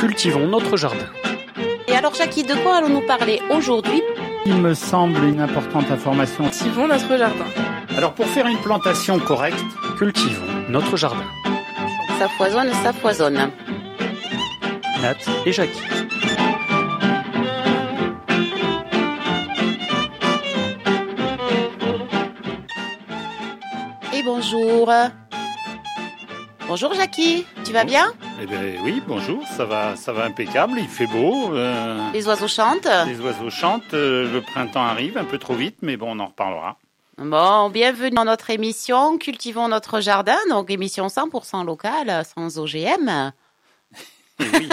Cultivons notre jardin. Et alors Jackie, de quoi allons-nous parler aujourd'hui? Il me semble une importante information. Cultivons notre jardin. Alors pour faire une plantation correcte, Cultivons notre jardin. Ça foisonne, ça foisonne. Nat et Jackie. Et bonjour. Bonjour Jackie, tu vas bien? eh bien oui, bonjour, ça va impeccable, il fait beau. Les oiseaux chantent? Les oiseaux chantent, le printemps arrive un peu trop vite, mais bon, on en reparlera. Bon, bienvenue dans notre émission Cultivons notre jardin, donc émission 100% locale, sans OGM. Oui.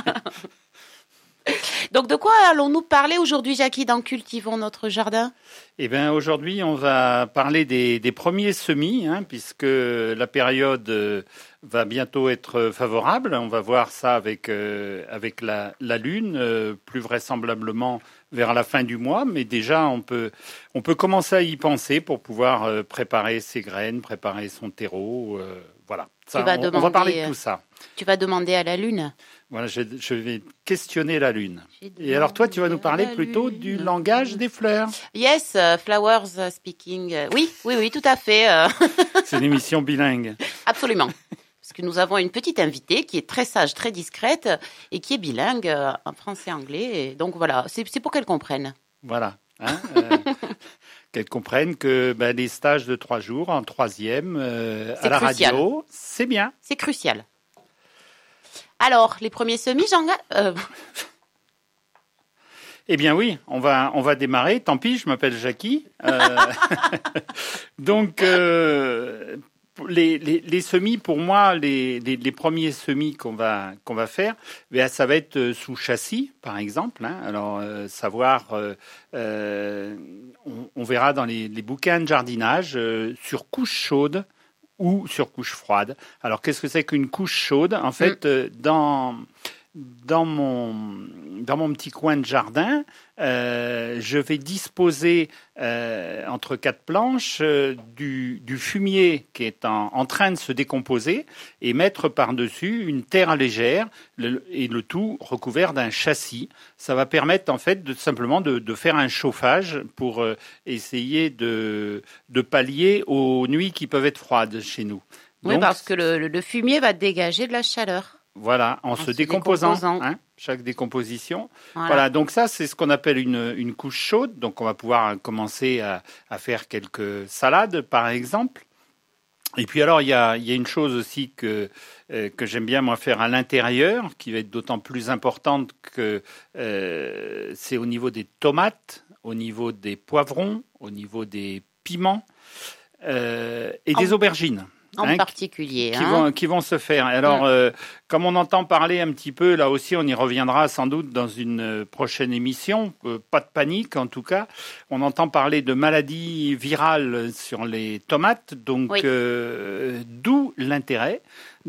Donc de quoi allons-nous parler aujourd'hui Jackie dans Cultivons notre jardin? Eh bien aujourd'hui, on va parler des premiers semis, puisque la période va bientôt être favorable. On va voir ça avec la Lune, plus vraisemblablement vers la fin du mois, mais déjà on peut commencer à y penser pour pouvoir préparer ses graines, préparer son terreau, voilà. Ça, on va parler de tout ça. Tu vas demander à la Lune? Voilà, je vais questionner la Lune. Et alors toi, tu vas nous parler plutôt du langage des fleurs. Yes, flowers speaking. Oui, tout à fait. C'est une émission bilingue. Absolument. Parce que nous avons une petite invitée qui est très sage, très discrète et qui est bilingue en français et anglais. Et donc voilà, c'est pour qu'elle comprenne. Voilà. Qu'elle comprenne que les stages de 3 jours en 3e à la crucial. Radio, c'est bien. C'est crucial. Alors, les premiers semis, Jean... Eh bien oui, on va démarrer. Tant pis, je m'appelle Jackie. Donc, les semis, pour moi, les premiers semis qu'on va faire, ça va être sous châssis, par exemple. Alors, on verra dans les bouquins de jardinage sur couche chaude ou sur couche froide. Alors, qu'est-ce que c'est qu'une couche chaude? En fait, dans mon petit coin de jardin, je vais disposer entre 4 planches du fumier qui est en train de se décomposer et mettre par-dessus une terre légère et le tout recouvert d'un châssis. Ça va permettre en fait simplement de faire un chauffage pour essayer de pallier aux nuits qui peuvent être froides chez nous. Oui, donc, parce que le fumier va dégager de la chaleur. Voilà, en se décomposant. Chaque décomposition. Voilà, donc ça, c'est ce qu'on appelle une couche chaude. Donc, on va pouvoir commencer à faire quelques salades, par exemple. Et puis alors, il y a une chose aussi que j'aime bien, moi, faire à l'intérieur, qui va être d'autant plus importante que c'est au niveau des tomates, au niveau des poivrons, au niveau des piments et des aubergines. En particulier. Qui vont se faire. Alors, comme on entend parler un petit peu, là aussi, on y reviendra sans doute dans une prochaine émission, pas de panique en tout cas, on entend parler de maladies virales sur les tomates, donc d'où l'intérêt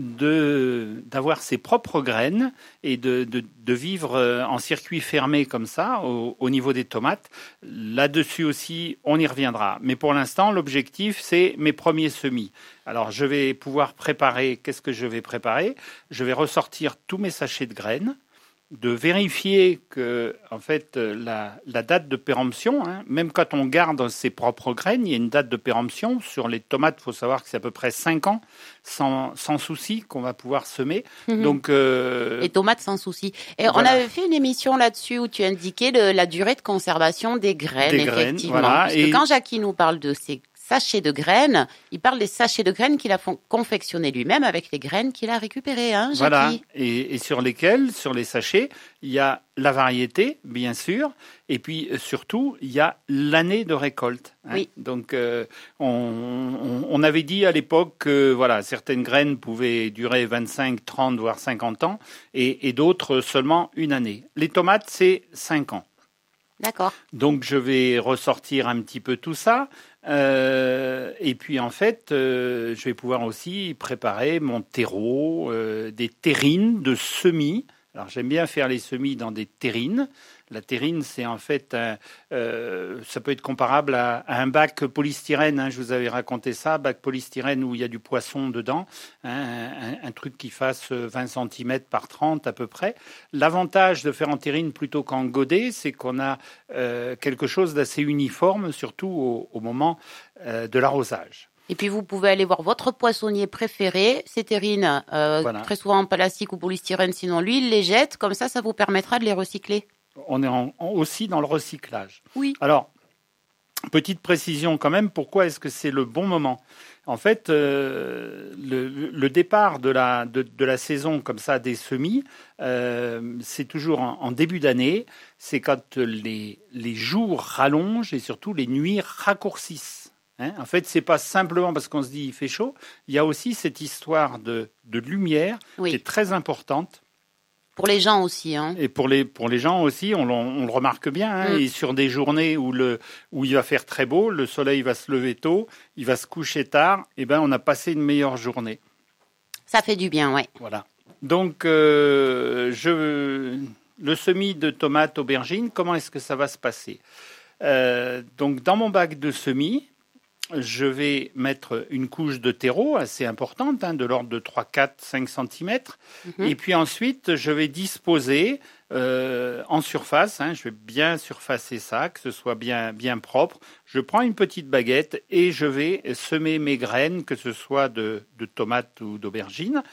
d'avoir ses propres graines et de vivre en circuit fermé comme ça au niveau des tomates. Là-dessus aussi, on y reviendra. Mais pour l'instant, l'objectif, c'est mes premiers semis. Alors, je vais pouvoir préparer. Qu'est-ce que je vais préparer? Je vais ressortir tous mes sachets de graines, de vérifier que, en fait, la date de péremption, même quand on garde ses propres graines, il y a une date de péremption. Sur les tomates, il faut savoir que c'est à peu près 5 ans, sans souci, qu'on va pouvoir semer. Donc, les tomates sans souci. Et voilà. On avait fait une émission là-dessus où tu indiquais la durée de conservation des graines, effectivement. Voilà. Parce que quand Jackie nous parle de ces sachets de graines, il parle des sachets de graines qu'il a confectionnés lui-même avec les graines qu'il a récupérées, Jackie? Voilà, et sur les sachets, il y a la variété, bien sûr, et puis surtout, il y a l'année de récolte. Oui. Donc, on avait dit à l'époque que certaines graines pouvaient durer 25, 30, voire 50 ans, et d'autres seulement une année. Les tomates, c'est 5 ans. D'accord. Donc, je vais ressortir un petit peu tout ça. Et puis, en fait, je vais pouvoir aussi préparer mon terreau, des terrines de semis Alors j'aime bien faire les semis dans des terrines. La terrine, c'est en fait, ça peut être comparable à un bac polystyrène. Hein, je vous avais raconté ça, bac polystyrène où il y a du poisson dedans, hein, un truc qui fasse 20 cm par 30 à peu près. L'avantage de faire en terrine plutôt qu'en godet, c'est qu'on a quelque chose d'assez uniforme, surtout au moment de l'arrosage. Et puis, vous pouvez aller voir votre poissonnier préféré, ces terrines, Voilà. très souvent en plastique ou polystyrène, sinon lui, il les jette. Comme ça vous permettra de les recycler. On est aussi dans le recyclage. Oui. Alors, petite précision quand même, pourquoi est-ce que c'est le bon moment ? En fait, le départ de la saison comme ça des semis, c'est toujours en début d'année, c'est quand les jours rallongent et surtout les nuits raccourcissent. Hein, en fait, c'est pas simplement parce qu'on se dit il fait chaud, il y a aussi cette histoire de lumière qui est très importante. Pour les gens aussi. Hein. Et pour les gens aussi, on le remarque bien. Hein, et sur des journées où il va faire très beau, le soleil va se lever tôt, il va se coucher tard, et ben on a passé une meilleure journée. Ça fait du bien, oui. Voilà. Donc, le semis de tomates aubergines, comment est-ce que ça va se passer ? Donc, dans mon bac de semis, je vais mettre une couche de terreau assez importante, hein, de l'ordre de 3, 4, 5 cm. Et puis ensuite, je vais disposer en surface, hein, je vais bien surfacer ça, que ce soit bien propre. Je prends une petite baguette et je vais semer mes graines, que ce soit de tomates ou d'aubergines.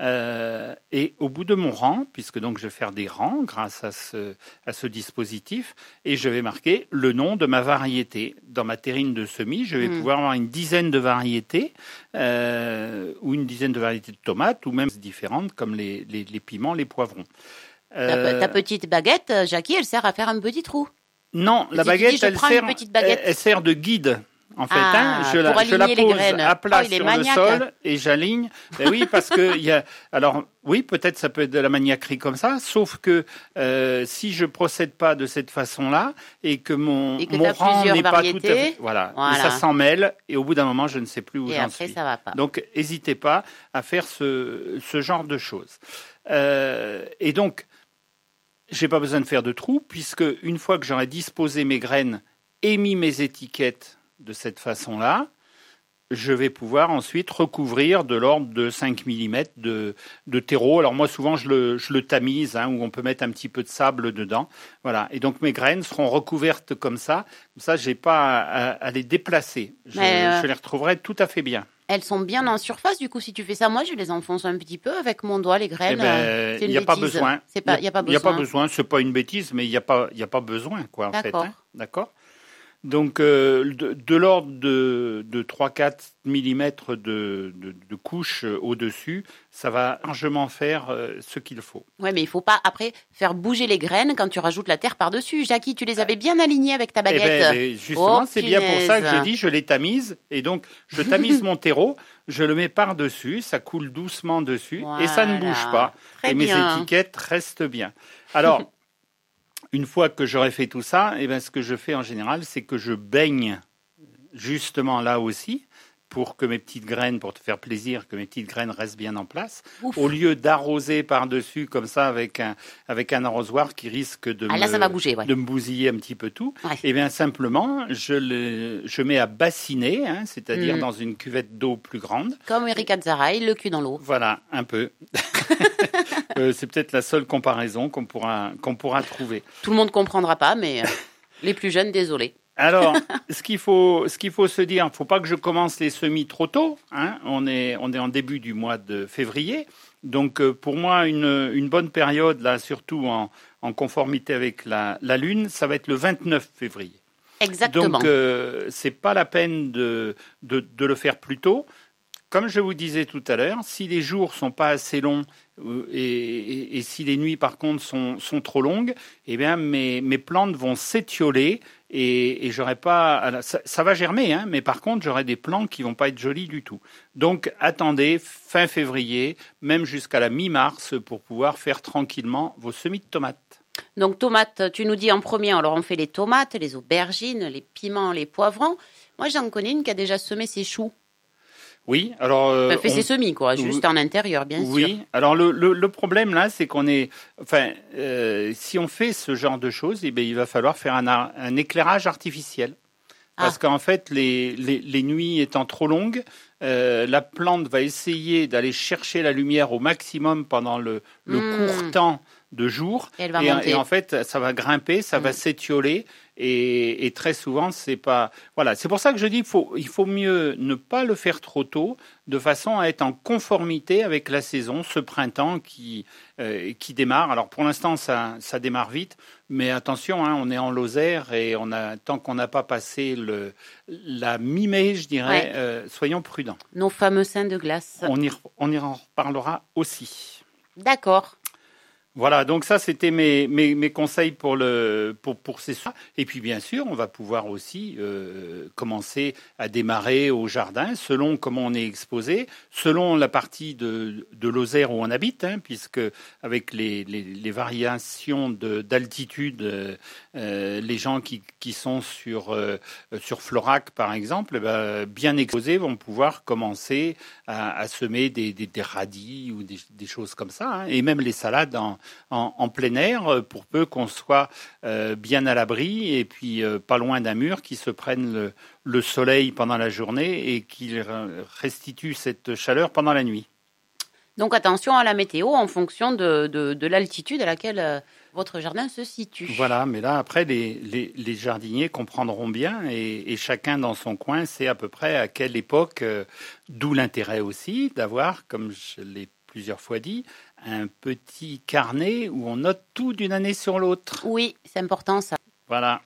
Et au bout de mon rang, puisque donc je vais faire des rangs grâce à ce dispositif, et je vais marquer le nom de ma variété. Dans ma terrine de semis, je vais pouvoir avoir une dizaine de variétés, ou une dizaine de variétés de tomates, ou même différentes comme les piments, les poivrons. Ta petite baguette, Jackie, elle sert à faire un petit trou. Non, la baguette, elle sert de guide. En fait, je la pose à plat sur le sol et j'aligne. Ben oui, parce que alors oui, peut-être ça peut être de la maniaquerie comme ça, sauf que si je procède pas de cette façon-là et que mon rang n'est pas tout à fait, voilà. Et ça s'en mêle et au bout d'un moment, je ne sais plus où j'en suis. Ça va pas. Donc, n'hésitez pas à faire ce genre de choses. Et donc, j'ai pas besoin de faire de trous puisque une fois que j'aurai disposé mes graines et mis mes étiquettes de cette façon-là, je vais pouvoir ensuite recouvrir de l'ordre de 5 mm de terreau. Alors moi, souvent, je le tamise, hein, où on peut mettre un petit peu de sable dedans. Voilà. Et donc, mes graines seront recouvertes comme ça. Comme ça, je n'ai pas à les déplacer. Je les retrouverai tout à fait bien. Elles sont bien en surface, du coup, si tu fais ça. Moi, je les enfonce un petit peu avec mon doigt, les graines. Il n'y a pas besoin. Il n'y a pas besoin. Ce n'est pas une bêtise, mais il n'y a pas besoin, quoi, en fait. Hein. D'accord. Donc, de l'ordre de 3-4 mm de couche au-dessus, ça va largement faire ce qu'il faut. Oui, mais il ne faut pas, après, faire bouger les graines quand tu rajoutes la terre par-dessus. Jackie, tu les avais bien alignées avec ta baguette. Justement, c'est bien pour ça que je dis, je les tamise. Et donc, je tamise mon terreau, je le mets par-dessus, ça coule doucement dessus, et ça ne bouge pas. Très mes bien. étiquettes restent bien. Alors... Une fois que j'aurai fait tout ça, ce que je fais en général, c'est que je baigne justement là aussi pour que mes petites graines, pour te faire plaisir, que mes petites graines restent bien en place. Ouf. Au lieu d'arroser par-dessus comme ça avec un arrosoir qui risque de me bousiller un petit peu tout, simplement, je mets à bassiner, hein, c'est-à-dire dans une cuvette d'eau plus grande. Comme Eric Azzaraï, le cul dans l'eau. Voilà, un peu. C'est peut-être la seule comparaison qu'on pourra trouver. Tout le monde ne comprendra pas, mais les plus jeunes, désolé. Alors, ce qu'il faut se dire, il ne faut pas que je commence les semis trop tôt. Hein. On est en début du mois de février. Donc, pour moi, une bonne période, là, surtout en conformité avec la Lune, ça va être le 29 février. Exactement. Donc, ce n'est pas la peine de le faire plus tôt. Comme je vous disais tout à l'heure, si les jours ne sont pas assez longs et si les nuits, par contre, sont trop longues, eh bien, mes plantes vont s'étioler et j'aurai pas... Ça va germer, hein, mais par contre, j'aurai des plants qui ne vont pas être jolis du tout. Donc, attendez fin février, même jusqu'à la mi-mars, pour pouvoir faire tranquillement vos semis de tomates. Donc, tomates, tu nous dis en premier, alors on fait les tomates, les aubergines, les piments, les poivrons. Moi, j'en connais une qui a déjà semé ses choux. Oui, alors... Enfin, fait ses semis, quoi, juste en intérieur, bien sûr. Oui, alors le problème là, c'est qu'on est... Enfin, si on fait ce genre de choses, eh bien, il va falloir faire un éclairage artificiel. Parce qu'en fait, les nuits étant trop longues, la plante va essayer d'aller chercher la lumière au maximum pendant le court temps de jour. Et en fait, ça va grimper, ça va s'étioler. Et très souvent, c'est pas... Voilà, c'est pour ça que je dis il faut mieux ne pas le faire trop tôt, de façon à être en conformité avec la saison, ce printemps qui démarre. Alors pour l'instant, ça démarre vite, mais attention, hein, on est en Lozère et tant qu'on n'a pas passé la mi-mai, je dirais, soyons prudents. Nos fameux seins de glace. On y en reparlera aussi. D'accord. Voilà, donc ça c'était mes conseils pour ces soins. Et puis bien sûr, on va pouvoir aussi commencer à démarrer au jardin selon comment on est exposé, selon la partie de Lozère où on habite, hein, puisque avec les variations d'altitude, les gens qui sont sur Florac par exemple, bien exposés vont pouvoir commencer à semer des radis ou des choses comme ça, hein, et même les salades en plein air, pour peu qu'on soit bien à l'abri et puis pas loin d'un mur, qui se prenne le soleil pendant la journée et qui restitue cette chaleur pendant la nuit. Donc attention à la météo en fonction de l'altitude à laquelle votre jardin se situe. Voilà, mais là après les jardiniers comprendront bien et chacun dans son coin sait à peu près à quelle époque, d'où l'intérêt aussi d'avoir, comme je l'ai plusieurs fois dit, un petit carnet où on note tout d'une année sur l'autre. Oui, c'est important ça. Voilà.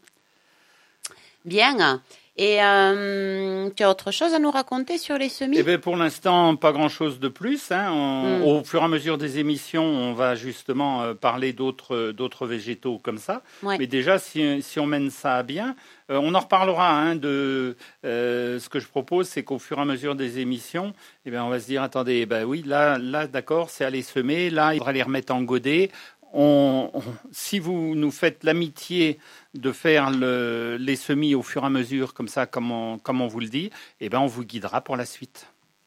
Bien. Et tu as autre chose à nous raconter sur les semis ? Eh bien, pour l'instant, pas grand-chose de plus. Hein. Au fur et à mesure des émissions, on va justement parler d'autres végétaux comme ça. Ouais. Mais déjà, si on mène ça à bien, on en reparlera. Hein, ce que je propose, c'est qu'au fur et à mesure des émissions, eh bien, on va se dire, attendez, oui, là, d'accord, c'est aller semer. Là, il faudra les remettre en godet. Si vous nous faites l'amitié de faire les semis au fur et à mesure, comme ça, comme on vous le dit, eh ben, on vous guidera pour la suite.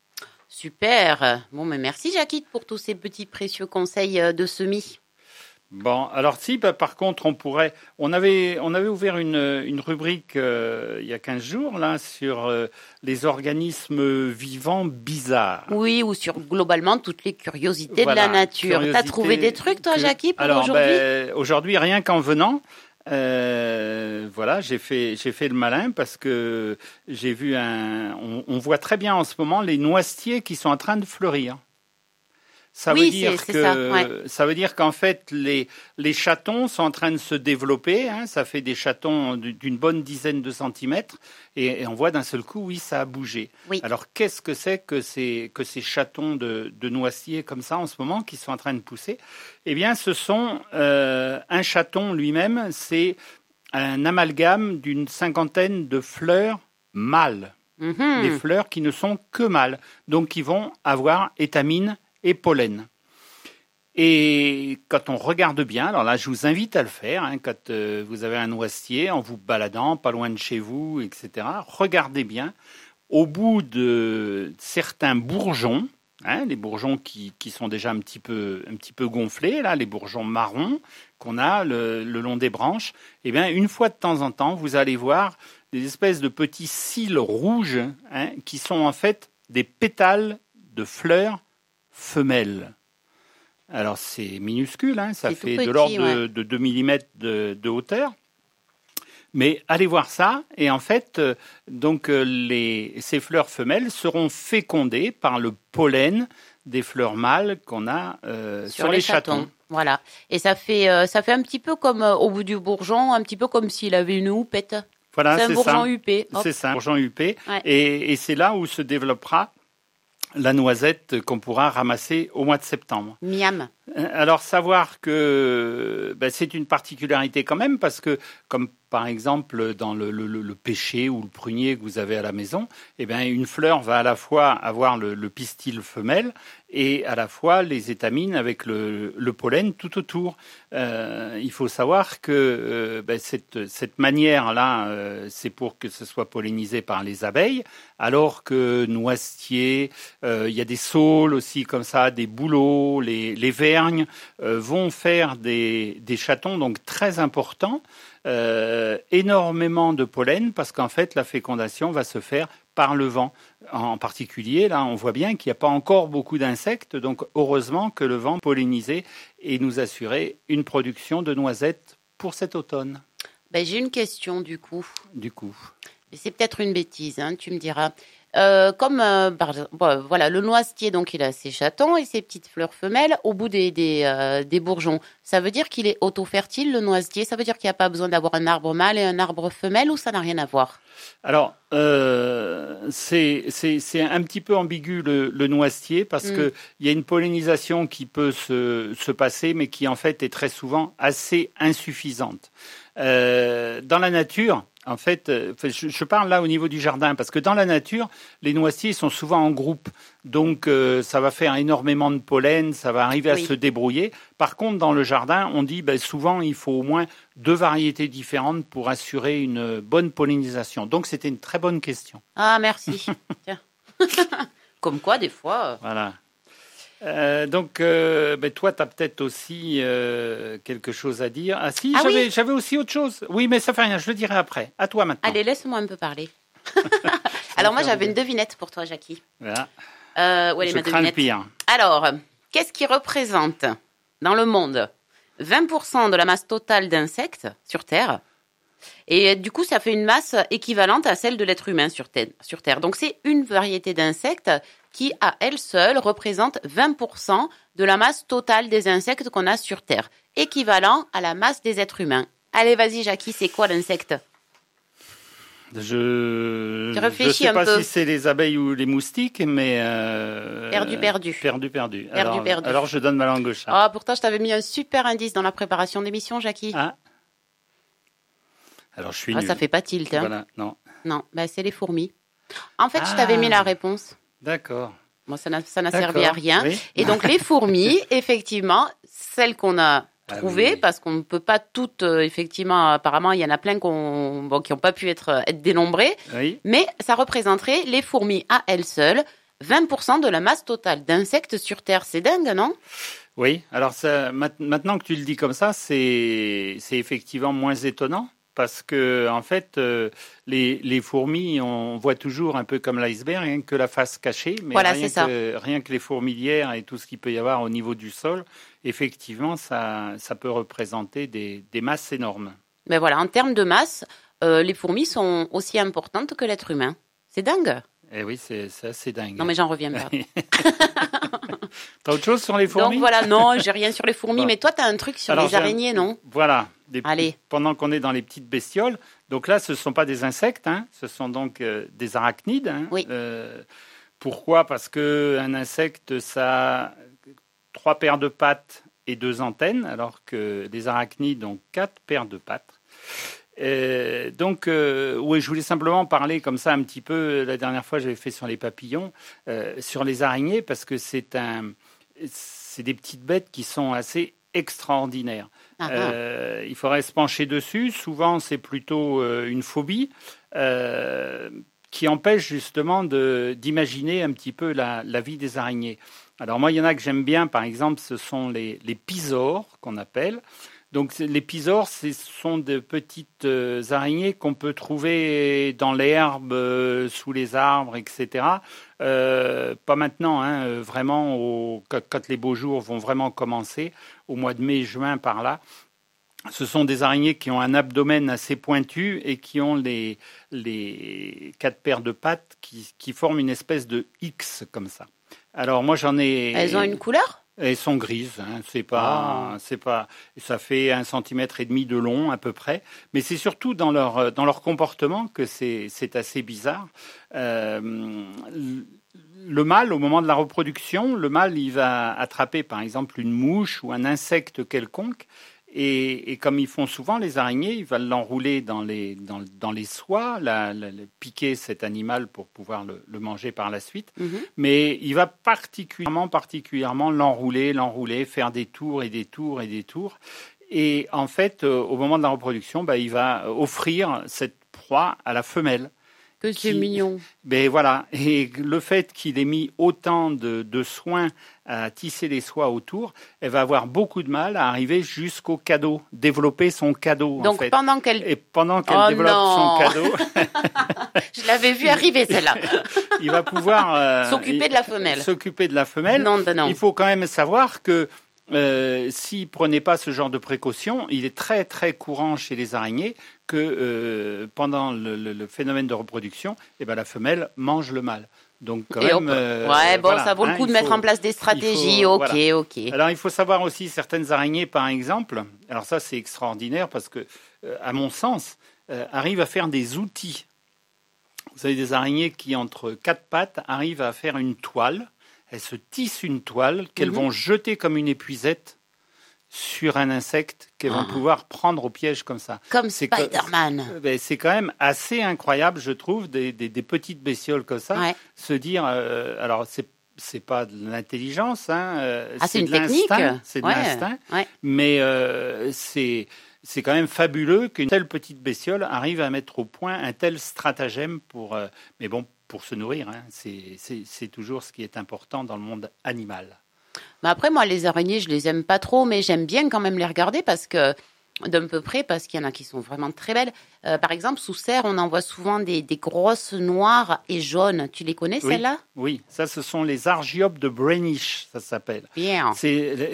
Super. Bon, mais merci Jackie pour tous ces petits précieux conseils de semis. Bon, alors si, par contre, on avait ouvert une rubrique il y a 15 jours là sur les organismes vivants bizarres. Oui, ou sur globalement toutes les curiosités de la nature. T'as trouvé des trucs toi, Jackie, pour aujourd'hui ? Aujourd'hui, rien qu'en venant, voilà, j'ai fait le malin parce que j'ai vu on voit très bien en ce moment les noisetiers qui sont en train de fleurir. Ça veut dire qu'en fait, les chatons sont en train de se développer. Hein, ça fait des chatons d'une bonne dizaine de centimètres. Et on voit d'un seul coup, oui, ça a bougé. Oui. Alors, qu'est-ce que c'est que ces chatons de noisetiers comme ça en ce moment qui sont en train de pousser ? Eh bien, ce sont un chaton lui-même, c'est un amalgame d'une 50aine de fleurs mâles. Mm-hmm. Des fleurs qui ne sont que mâles. Donc, qui vont avoir étamines et pollen. Et quand on regarde bien, alors là je vous invite à le faire, hein, quand vous avez un noisetier, en vous baladant, pas loin de chez vous, etc., regardez bien, au bout de certains bourgeons, hein, les bourgeons qui sont déjà un petit peu gonflés, là, les bourgeons marrons qu'on a le long des branches, eh bien, une fois de temps en temps, vous allez voir des espèces de petits cils rouges, hein, qui sont en fait des pétales de fleurs femelles. Alors c'est minuscule, hein, ça fait de l'ordre de 2 mm de hauteur. Mais allez voir ça, et en fait, ces fleurs femelles seront fécondées par le pollen des fleurs mâles qu'on a sur les chatons. Voilà, et ça fait un petit peu comme au bout du bourgeon, un petit peu comme s'il avait une houppette. Voilà, c'est un bourgeon huppé. C'est ça, un bourgeon huppé, ouais. Et c'est là où se développera la noisette qu'on pourra ramasser au mois de septembre. Miam. Alors, savoir que c'est une particularité quand même, parce que, comme par exemple, dans le pêcher ou le prunier que vous avez à la maison, eh bien, une fleur va à la fois avoir le pistil femelle et à la fois les étamines avec le pollen tout autour. Il faut savoir que cette manière-là, c'est pour que ce soit pollinisé par les abeilles, alors que noisetiers, il y a des saules aussi comme ça, des bouleaux, les vergnes vont faire des chatons donc très importants. Énormément de pollen parce qu'en fait la fécondation va se faire par le vent. En particulier, là, on voit bien qu'il n'y a pas encore beaucoup d'insectes, donc heureusement que le vent pollinisait et nous assurait une production de noisettes pour cet automne. J'ai une question du coup. C'est peut-être une bêtise, hein, tu me diras. Voilà, le noisetier, donc il a ses chatons et ses petites fleurs femelles au bout des bourgeons. Ça veut dire qu'il est auto-fertile, le noisetier? Ça veut dire qu'il n'y a pas besoin d'avoir un arbre mâle et un arbre femelle, ou ça n'a rien à voir? Alors, c'est un petit peu ambigu le noisetier parce que il y a une pollinisation qui peut se passer, mais qui en fait est très souvent assez insuffisante. Dans la nature, en fait, je parle là au niveau du jardin, parce que dans la nature, les noisetiers sont souvent en groupe. Donc, ça va faire énormément de pollen, ça va arriver à se débrouiller. Par contre, dans le jardin, on dit souvent, il faut au moins 2 variétés différentes pour assurer une bonne pollinisation. Donc, c'était une très bonne question. Ah, merci. Tiens. Comme quoi, des fois... Voilà. Donc, toi, tu as peut-être aussi quelque chose à dire. Ah si, j'avais aussi autre chose. Oui, mais ça fait rien, je le dirai après. À toi maintenant. Allez, laisse-moi un peu parler. Alors, moi, j'avais une devinette pour toi, Jackie. Voilà. Je crains le pire. Alors, qu'est-ce qui représente dans le monde 20% de la masse totale d'insectes sur Terre? Et du coup, ça fait une masse équivalente à celle de l'être humain sur Terre. Donc, c'est une variété d'insectes qui, à elle seule, représente 20% de la masse totale des insectes qu'on a sur Terre, équivalent à la masse des êtres humains. Allez, vas-y, Jackie, c'est quoi l'insecte? Je sais pas si c'est les abeilles ou les moustiques, mais... Perdu. Alors, je donne ma langue au chat. Ah, pourtant, je t'avais mis un super indice dans la préparation d'émission, Jackie. Ah. Alors, je suis nul. Ça fait pas tilt, hein. Voilà, non. Non, c'est les fourmis. En fait, je t'avais mis la réponse. D'accord. Bon, ça n'a servi à rien. Oui. Et donc, les fourmis, effectivement, celles qu'on a trouvées, parce qu'on ne peut pas toutes, effectivement, apparemment, il y en a plein qui n'ont pas pu être dénombrées. Oui. Mais ça représenterait, les fourmis à elles seules, 20% de la masse totale d'insectes sur Terre. C'est dingue, non? Oui. Alors, maintenant que tu le dis comme ça, c'est effectivement moins étonnant. Parce que en fait, les fourmis, on voit toujours un peu comme l'iceberg, rien que la face cachée, mais voilà, rien que les fourmilières et tout ce qu'il peut y avoir au niveau du sol, effectivement, ça peut représenter des masses énormes. Mais voilà, en termes de masse, les fourmis sont aussi importantes que l'être humain. C'est dingue. Eh oui, c'est assez dingue. Non, mais j'en reviens pas. T'as autre chose sur les fourmis? Donc voilà, non, j'ai rien sur les fourmis, bon. Mais toi, t'as un truc sur les araignées, non? Voilà. Allez. Pendant qu'on est dans les petites bestioles, donc là, ce ne sont pas des insectes, hein, ce sont donc des arachnides. Hein. Oui. Pourquoi? Parce qu'un insecte, ça a 3 paires de pattes et 2 antennes, alors que les arachnides ont 4 paires de pattes. Je voulais simplement parler comme ça un petit peu. La dernière fois, j'avais fait sur les papillons, sur les araignées, parce que c'est des petites bêtes qui sont assez extraordinaires. Il faudrait se pencher dessus. Souvent, c'est plutôt une phobie qui empêche justement d'imaginer un petit peu la vie des araignées. Alors moi, il y en a que j'aime bien. Par exemple, ce sont les pisores qu'on appelle. Donc les pisores, ce sont de petites araignées qu'on peut trouver dans l'herbe, sous les arbres, etc. Pas maintenant, hein, vraiment quand les beaux jours vont vraiment commencer, au mois de mai, juin, par là. Ce sont des araignées qui ont un abdomen assez pointu et qui ont les 4 paires de pattes qui forment une espèce de X comme ça. Alors moi j'en ai. Elles ont une couleur? Elles sont grises, hein. C'est pas, ça fait 1,5 cm de long à peu près, mais c'est surtout dans leur comportement que c'est assez bizarre. Le mâle, au moment de la reproduction, le mâle il va attraper par exemple une mouche ou un insecte quelconque, Et comme ils font souvent, les araignées, ils vont l'enrouler dans les soies, piquer cet animal pour pouvoir le manger par la suite. Mais il va particulièrement l'enrouler, faire des tours et des tours et des tours. Et en fait, au moment de la reproduction, il va offrir cette proie à la femelle. Que c'est mignon. Ben voilà. Et le fait qu'il ait mis autant de soins à tisser les soies autour, elle va avoir beaucoup de mal à arriver jusqu'au cadeau, développer son cadeau. Donc en fait. pendant qu'elle développe son cadeau, je l'avais vu arriver celle-là. Il va pouvoir s'occuper de la femelle. Non. Il faut quand même savoir que s'il prenait pas ce genre de précautions, il est très très courant chez les araignées que pendant le phénomène de reproduction, la femelle mange le mâle. Donc quand même, ça vaut le coup de mettre en place des stratégies. Ok. Alors il faut savoir aussi certaines araignées, par exemple. Alors ça c'est extraordinaire parce que, à mon sens, arrivent à faire des outils. Vous avez des araignées qui entre quatre pattes arrivent à faire une toile. Elles se tissent une toile qu'elles vont jeter comme une épuisette sur un insecte qu'elles vont pouvoir prendre au piège comme ça. Comme Spider-Man. C'est quand même assez incroyable, je trouve, des petites bestioles comme ça. Ouais. Se dire, alors c'est pas de l'intelligence, c'est une technique. C'est de l'instinct, mais c'est quand même fabuleux qu'une telle petite bestiole arrive à mettre au point un tel stratagème pour. Mais bon. Pour se nourrir, c'est toujours ce qui est important dans le monde animal. Mais après, moi, les araignées, je les aime pas trop, mais j'aime bien quand même les regarder d'un peu près, parce qu'il y en a qui sont vraiment très belles. Par exemple, sous serre, on en voit souvent des grosses noires et jaunes. Tu les connais, celles-là ? Oui, ça, ce sont les argiopes de Breinisch, ça s'appelle. Bien. C'est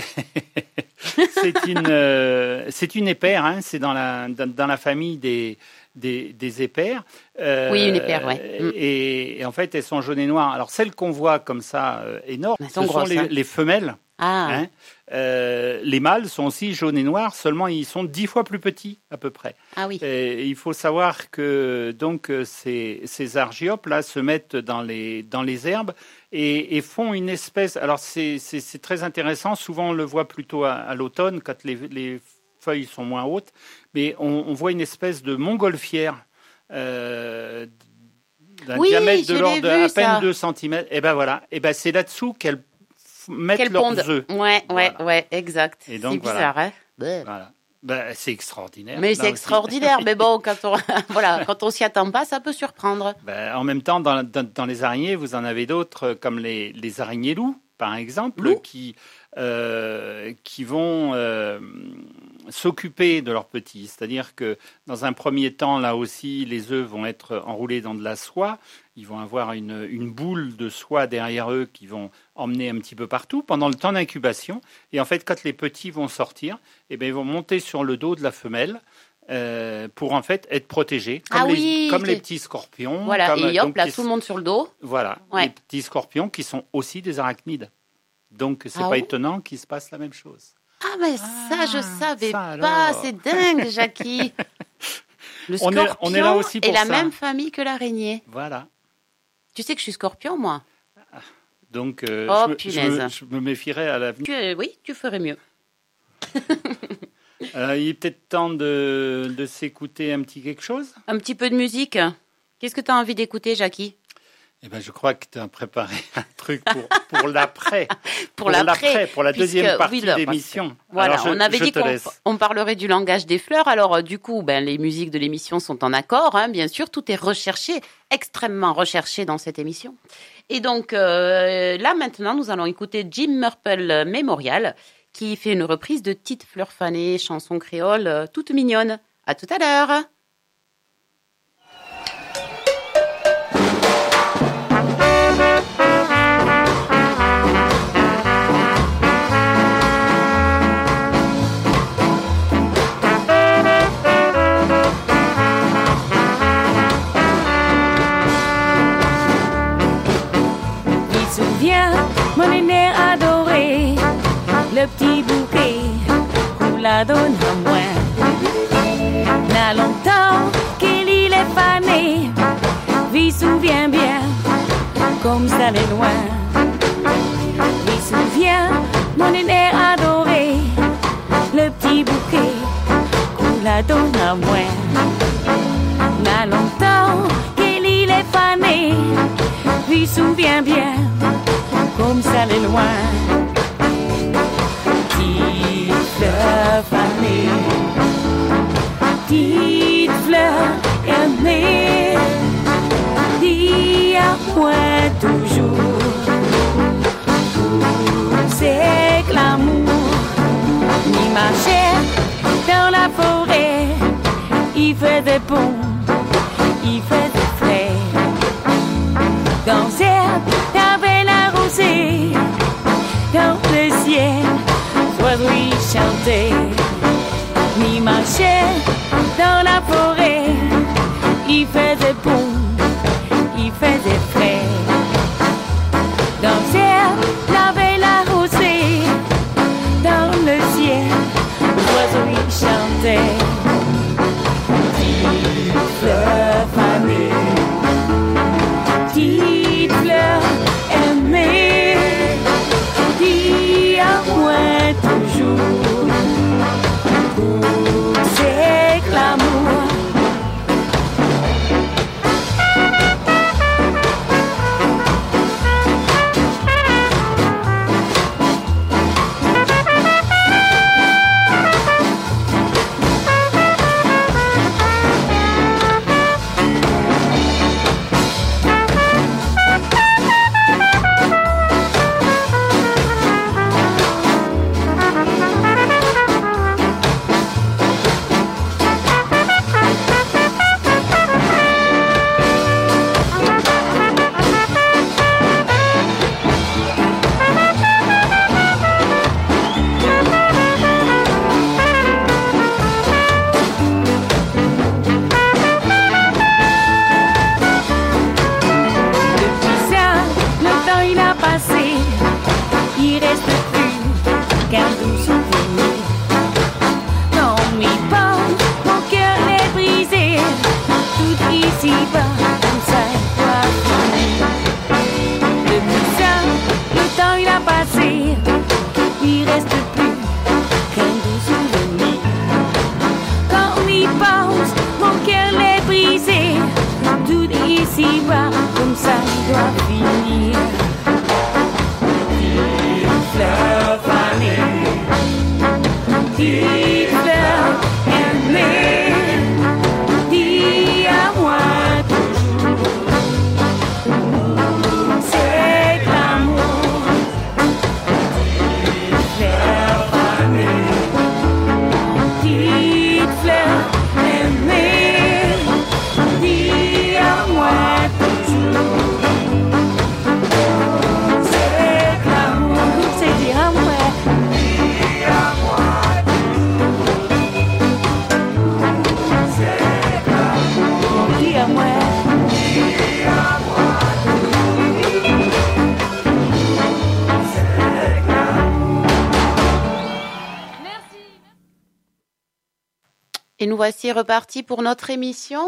une épère, c'est dans la famille des épères. Oui, une épère, Et en fait, elles sont jaunes et noires. Alors, celles qu'on voit comme ça, énormes, ce sont les femelles. Les mâles sont aussi jaunes et noirs, seulement ils sont 10 fois plus petits, à peu près. Ah oui. Il faut savoir que donc, ces argiopes-là se mettent dans les herbes et font une espèce... Alors, c'est très intéressant. Souvent, on le voit plutôt à l'automne, quand les feuilles sont moins hautes. Mais on voit une espèce de montgolfière d'un diamètre de l'ordre d'à peine 2 cm. Et voilà. Et c'est là-dessous qu'elles mettent leurs œufs. Ouais, exact. Et donc, c'est bizarre, hein. Voilà. C'est extraordinaire. Mais c'est extraordinaire. Mais bon, quand on s'y attend pas, ça peut surprendre. En même temps, dans les araignées, vous en avez d'autres, comme les araignées loups, par exemple, qui vont s'occuper de leurs petits. C'est-à-dire que dans un premier temps, là aussi, les œufs vont être enroulés dans de la soie. Ils vont avoir une boule de soie derrière eux qui vont emmener un petit peu partout pendant le temps d'incubation. Et en fait, quand les petits vont sortir, ils vont monter sur le dos de la femelle pour en fait être protégés, comme les petits scorpions. Voilà, et hop, là, tout le monde sur le dos. Voilà, les petits scorpions qui sont aussi des arachnides. Donc, c'est pas étonnant qu'il se passe la même chose. Ah, mais ça, je savais pas. C'est dingue, Jackie. Le scorpion on est là aussi pour est la même famille que l'araignée. Voilà. Tu sais que je suis scorpion, moi. Donc, je me méfierais à l'avenir. Oui, tu ferais mieux. Il est peut-être temps de s'écouter un petit quelque chose. Un petit peu de musique. Qu'est-ce que tu as envie d'écouter, Jackie ? Je crois que tu as préparé un truc pour l'après. pour la deuxième partie de l'émission. Voilà, on avait dit qu'on parlerait du langage des fleurs. Alors, du coup, les musiques de l'émission sont en accord, bien sûr. Tout est recherché, extrêmement recherché dans cette émission. Et donc, là, maintenant, nous allons écouter Jim Murple Memorial, qui fait une reprise de Tite Fleur fanée, chanson créole toute mignonne. À tout à l'heure. Mon aîné adoré, le petit bouquet, qu'on la donne à moi. N'a longtemps qu'il est fané, lui souvient bien, comme ça l'est loin. Lui souvient, mon aîné adoré, le petit bouquet qu'on la donne à moi. N'a longtemps qu'elle est fanée, lui souvient bien, comme ça les loin. Petite fleur fanée, petite fleur aimée, dis à moi toujours, c'est que l'amour, ni marchait dans la forêt, il faisait bon, il faisait frais. Dans l'herbe, t'avais la rosée, dans le ciel, oiseaux y chantaient. Ni marchait dans la forêt, il faisait bon, il faisait frais. Dans l'herbe, t'avais la rosée, dans le ciel, oiseaux y chantaient. Petite fleur fanée, petite fleur aimée, dis à moi toujours, c'est que l'amour. Il reste plus qu'un doux souvenir. Quand m'y pense, mon cœur est brisé. Tout ici-bas, comme ça, doit finir. Depuis ça, le temps il a passé. Il reste plus qu'un doux souvenir. Quand m'y pense, mon cœur est brisé. Tout ici-bas, comme ça, doit finir. Fleur fanée, petite fleur aimée, dis à moi toujours, c'est que l'amour. Petite fleur fanée, petite fleur aimée, dis à moi toujours. Et nous voici repartis pour notre émission.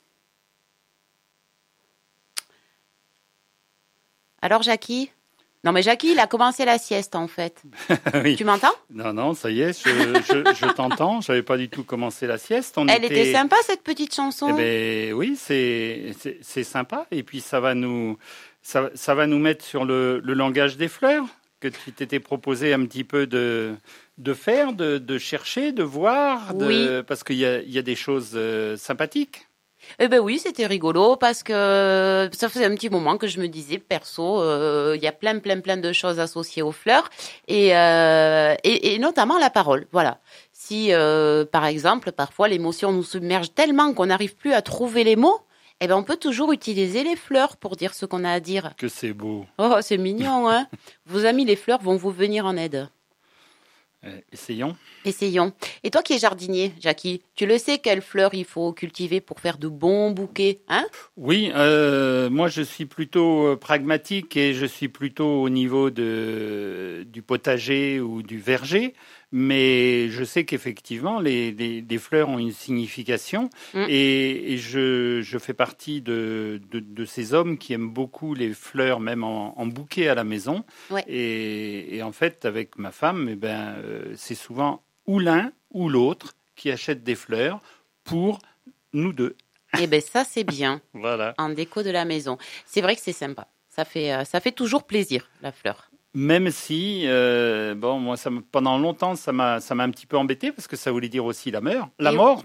Alors, Jackie ? Non, mais Jackie, il a commencé la sieste, en fait. Oui. Tu m'entends ? Non, ça y est, je t'entends. Je n'avais pas du tout commencé la sieste. Elle était sympa, cette petite chanson. Eh ben, oui, c'est sympa. Et puis, ça va nous mettre sur le langage des fleurs que tu t'étais proposé un petit peu de faire, de chercher, de voir, oui. Parce qu'il y a des choses sympathiques. Eh ben oui, c'était rigolo parce que ça faisait un petit moment que je me disais, perso, il y a plein de choses associées aux fleurs et notamment la parole. Voilà. Si, par exemple, parfois l'émotion nous submerge tellement qu'on n'arrive plus à trouver les mots, eh ben on peut toujours utiliser les fleurs pour dire ce qu'on a à dire. Que c'est beau. Oh, c'est mignon, hein. Vos amis les fleurs vont vous venir en aide. Essayons. Et toi qui es jardinier, Jackie, tu le sais quelles fleurs il faut cultiver pour faire de bons bouquets, hein ? Oui, moi je suis plutôt pragmatique et je suis plutôt au niveau du potager ou du verger. Mais je sais qu'effectivement, les fleurs ont une signification et je fais partie de ces hommes qui aiment beaucoup les fleurs, même en bouquet à la maison. Ouais. Et en fait, avec ma femme, c'est souvent ou l'un ou l'autre qui achète des fleurs pour nous deux. Eh bien, ça, c'est bien. Voilà. En déco de la maison. C'est vrai que c'est sympa. Ça fait toujours plaisir, la fleur. Même si, moi, pendant longtemps, ça m'a un petit peu embêté parce que ça voulait dire aussi la mort. La mort.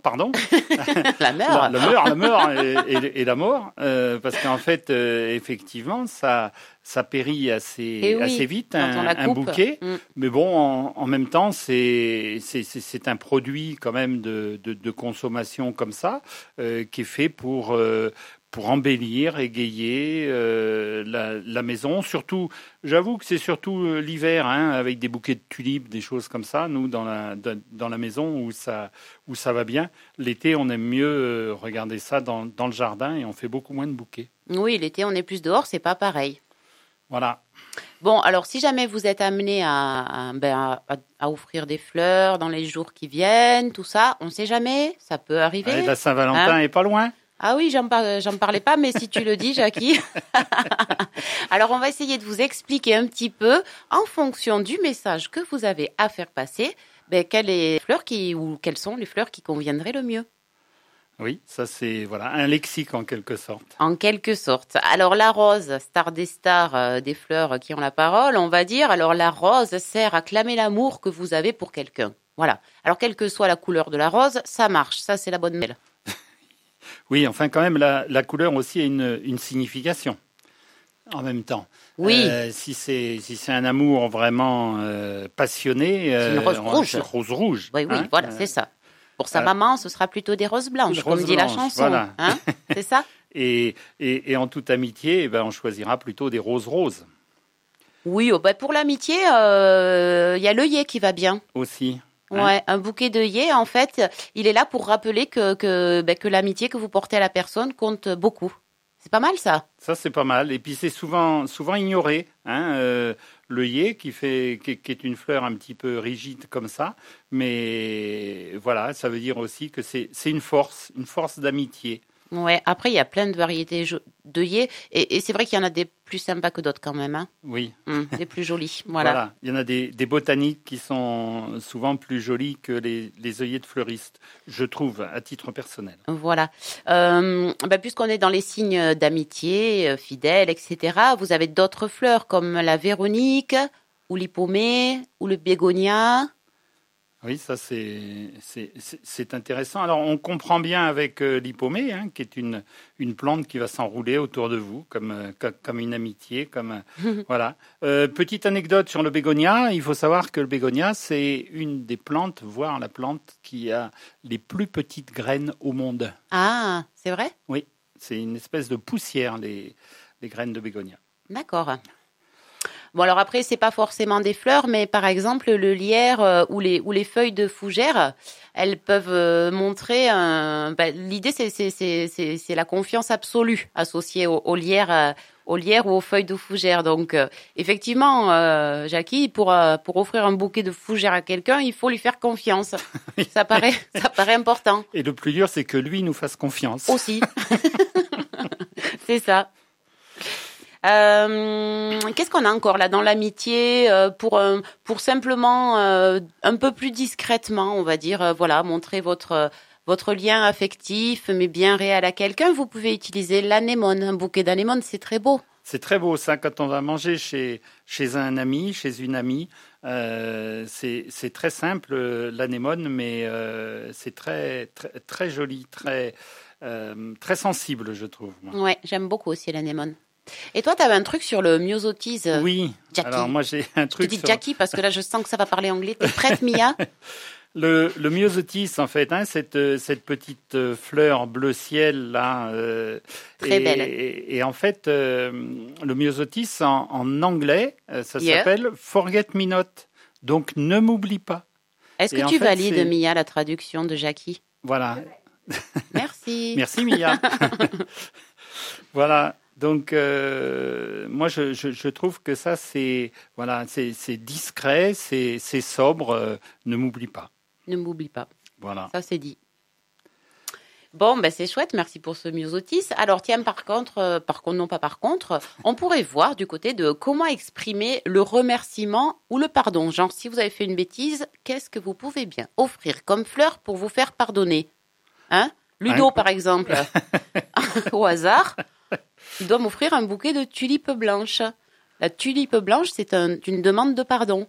La mort et la mort. Parce qu'en fait, effectivement, ça périt assez vite, un bouquet. Mais bon, en même temps, c'est un produit quand même de consommation comme ça, qui est fait pour embellir, égayer la maison. Surtout, j'avoue que c'est surtout l'hiver, avec des bouquets de tulipes, des choses comme ça. Nous, dans la maison où ça va bien. L'été, on aime mieux regarder ça dans le jardin et on fait beaucoup moins de bouquets. Oui, l'été, on est plus dehors, c'est pas pareil. Voilà. Bon, alors si jamais vous êtes amené à offrir des fleurs dans les jours qui viennent, tout ça, on ne sait jamais, ça peut arriver. Ouais, la Saint-Valentin est pas loin. Ah oui, j'en parlais pas, mais si tu le dis, Jackie. Alors, on va essayer de vous expliquer un petit peu, en fonction du message que vous avez à faire passer, quelles sont les fleurs qui conviendraient le mieux. Oui, ça c'est un lexique en quelque sorte. En quelque sorte. Alors la rose, star des stars, des fleurs qui ont la parole, on va dire. Alors la rose sert à clamer l'amour que vous avez pour quelqu'un. Voilà. Alors quelle que soit la couleur de la rose, ça marche. Ça c'est la bonne nouvelle. Oui, enfin quand même la couleur aussi a une signification en même temps. Oui. Si c'est un amour vraiment passionné, c'est une rose rouge. Rose rouge. Oui, voilà, c'est ça. Pour sa maman, ce sera plutôt des roses blanches, comme dit la chanson. Voilà. C'est ça. Et en toute amitié, on choisira plutôt des roses roses. Oui, pour l'amitié, il y a l'œillet qui va bien. Aussi. Ouais, un bouquet d'œillets, en fait, il est là pour rappeler que l'amitié que vous portez à la personne compte beaucoup. C'est pas mal, ça. Ça, c'est pas mal. Et puis, c'est souvent ignoré. L'œillet, qui est une fleur un petit peu rigide comme ça. Mais voilà, ça veut dire aussi que c'est une force d'amitié. Ouais, après, il y a plein de variétés d'œillets. Et c'est vrai qu'il y en a des plus sympas que d'autres quand même. Oui. Des plus jolis. Voilà. Il y en a des botaniques qui sont souvent plus jolis que les œillets de fleuristes, je trouve, à titre personnel. Voilà. Puisqu'on est dans les signes d'amitié, fidèles, etc., vous avez d'autres fleurs comme la véronique, ou l'hypomée, ou le bégonia. Oui, ça c'est intéressant. Alors on comprend bien avec l'hypomée, qui est une plante qui va s'enrouler autour de vous comme une amitié, voilà. Petite anecdote sur le bégonia, il faut savoir que le bégonia c'est une des plantes, voire la plante qui a les plus petites graines au monde. Ah, c'est vrai ? Oui, c'est une espèce de poussière les graines de bégonia. D'accord. Bon, alors après, c'est pas forcément des fleurs, mais par exemple, le lierre ou les feuilles de fougère, elles peuvent montrer l'idée, c'est la confiance absolue associée au lierre ou aux feuilles de fougère. Donc, effectivement, Jackie, pour offrir un bouquet de fougère à quelqu'un, il faut lui faire confiance. Ça paraît important. Et le plus dur, c'est que lui nous fasse confiance. Aussi. C'est ça. Qu'est-ce qu'on a encore là dans l'amitié pour simplement un peu plus discrètement, on va dire, montrer votre lien affectif mais bien réel à quelqu'un. Vous pouvez utiliser l'anémone, un bouquet d'anémone, c'est très beau. C'est très beau ça quand on va manger chez un ami, chez une amie. C'est très simple l'anémone, mais c'est très très très joli, très sensible, je trouve. Moi. Ouais, j'aime beaucoup aussi l'anémone. Et toi, tu avais un truc sur le myosotis, Oui, Jackie. Alors moi j'ai un truc Je te dis Jackie parce que là je sens que ça va parler anglais. T'es prête, Mia? Le myosotis, en fait, cette petite fleur bleu ciel là, très belle. Et en fait, le myosotis en anglais, ça s'appelle Forget Me Not. Donc ne m'oublie pas. Est-ce que tu valides, Mia, la traduction de Jackie? Voilà. Merci. Merci, Mia. Voilà. Donc, moi, je trouve que ça, c'est discret, c'est sobre. Ne m'oublie pas. Ne m'oublie pas. Voilà. Ça, c'est dit. Bon, ben c'est chouette, merci pour ce myosotis. Alors tiens, par contre, on pourrait voir du côté de comment exprimer le remerciement ou le pardon. Genre, si vous avez fait une bêtise, qu'est-ce que vous pouvez bien offrir comme fleur pour vous faire pardonner ? Hein ? Ludo, par exemple, au hasard, il doit m'offrir un bouquet de tulipes blanches. La tulipe blanche, c'est une demande de pardon.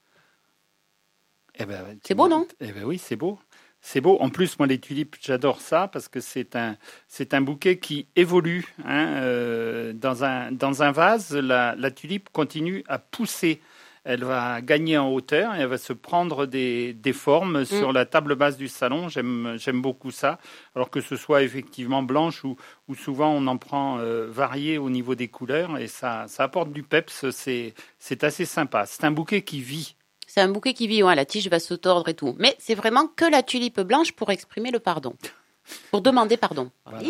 Eh ben, c'est beau, non ? Eh ben oui, c'est beau. C'est beau. En plus, moi, les tulipes, j'adore ça parce que c'est un bouquet qui évolue. Dans un vase, la tulipe continue à pousser. Elle va gagner en hauteur et elle va se prendre des formes sur la table basse du salon. J'aime beaucoup ça. Alors que ce soit effectivement blanche ou souvent on en prend varié au niveau des couleurs et ça apporte du peps. C'est assez sympa. C'est un bouquet qui vit. C'est un bouquet qui vit, ouais, la tige va se tordre et tout. Mais c'est vraiment que la tulipe blanche pour exprimer le pardon. Pour demander pardon. Voilà.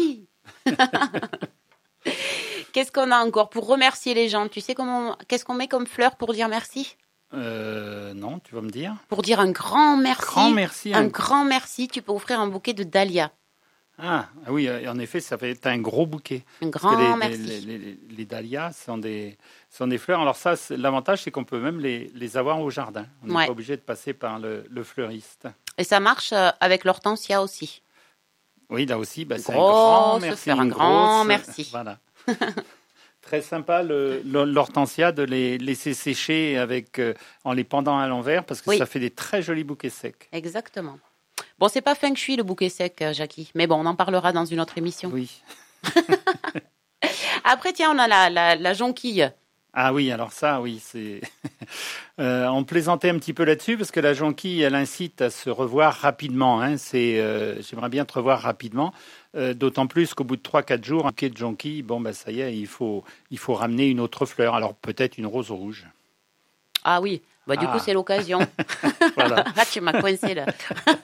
Qu'est-ce qu'on a encore pour remercier les gens ? Tu sais qu'est-ce qu'on met comme fleur pour dire merci ? Non, tu vas me dire. Pour dire un grand merci. Un grand merci, tu peux offrir un bouquet de dahlias. Ah oui, en effet, ça fait un gros bouquet. Un grand merci. Les dahlias sont des fleurs. Alors ça, l'avantage, c'est qu'on peut même les avoir au jardin. On n'est pas obligé de passer par le fleuriste. Et ça marche avec l'hortensia aussi. Oui, là aussi, c'est un grand merci. Un grand merci. Voilà. Très sympa l'hortensia de les laisser sécher en les pendant à l'envers parce que ça fait des très jolis bouquets secs. Exactement. Bon, c'est pas feng shui le bouquet sec, Jackie, mais bon, on en parlera dans une autre émission. Oui. Après, tiens, on a la jonquille. Ah oui, alors ça, oui, c'est. On plaisantait un petit peu là-dessus parce que la jonquille, elle incite à se revoir rapidement. J'aimerais bien te revoir rapidement. D'autant plus qu'au bout de 3-4 jours, un bouquet de jonquille, ça y est, il faut ramener une autre fleur. Alors peut-être une rose rouge. Ah oui, du coup c'est l'occasion. Voilà. Ah, tu m'as coincé là.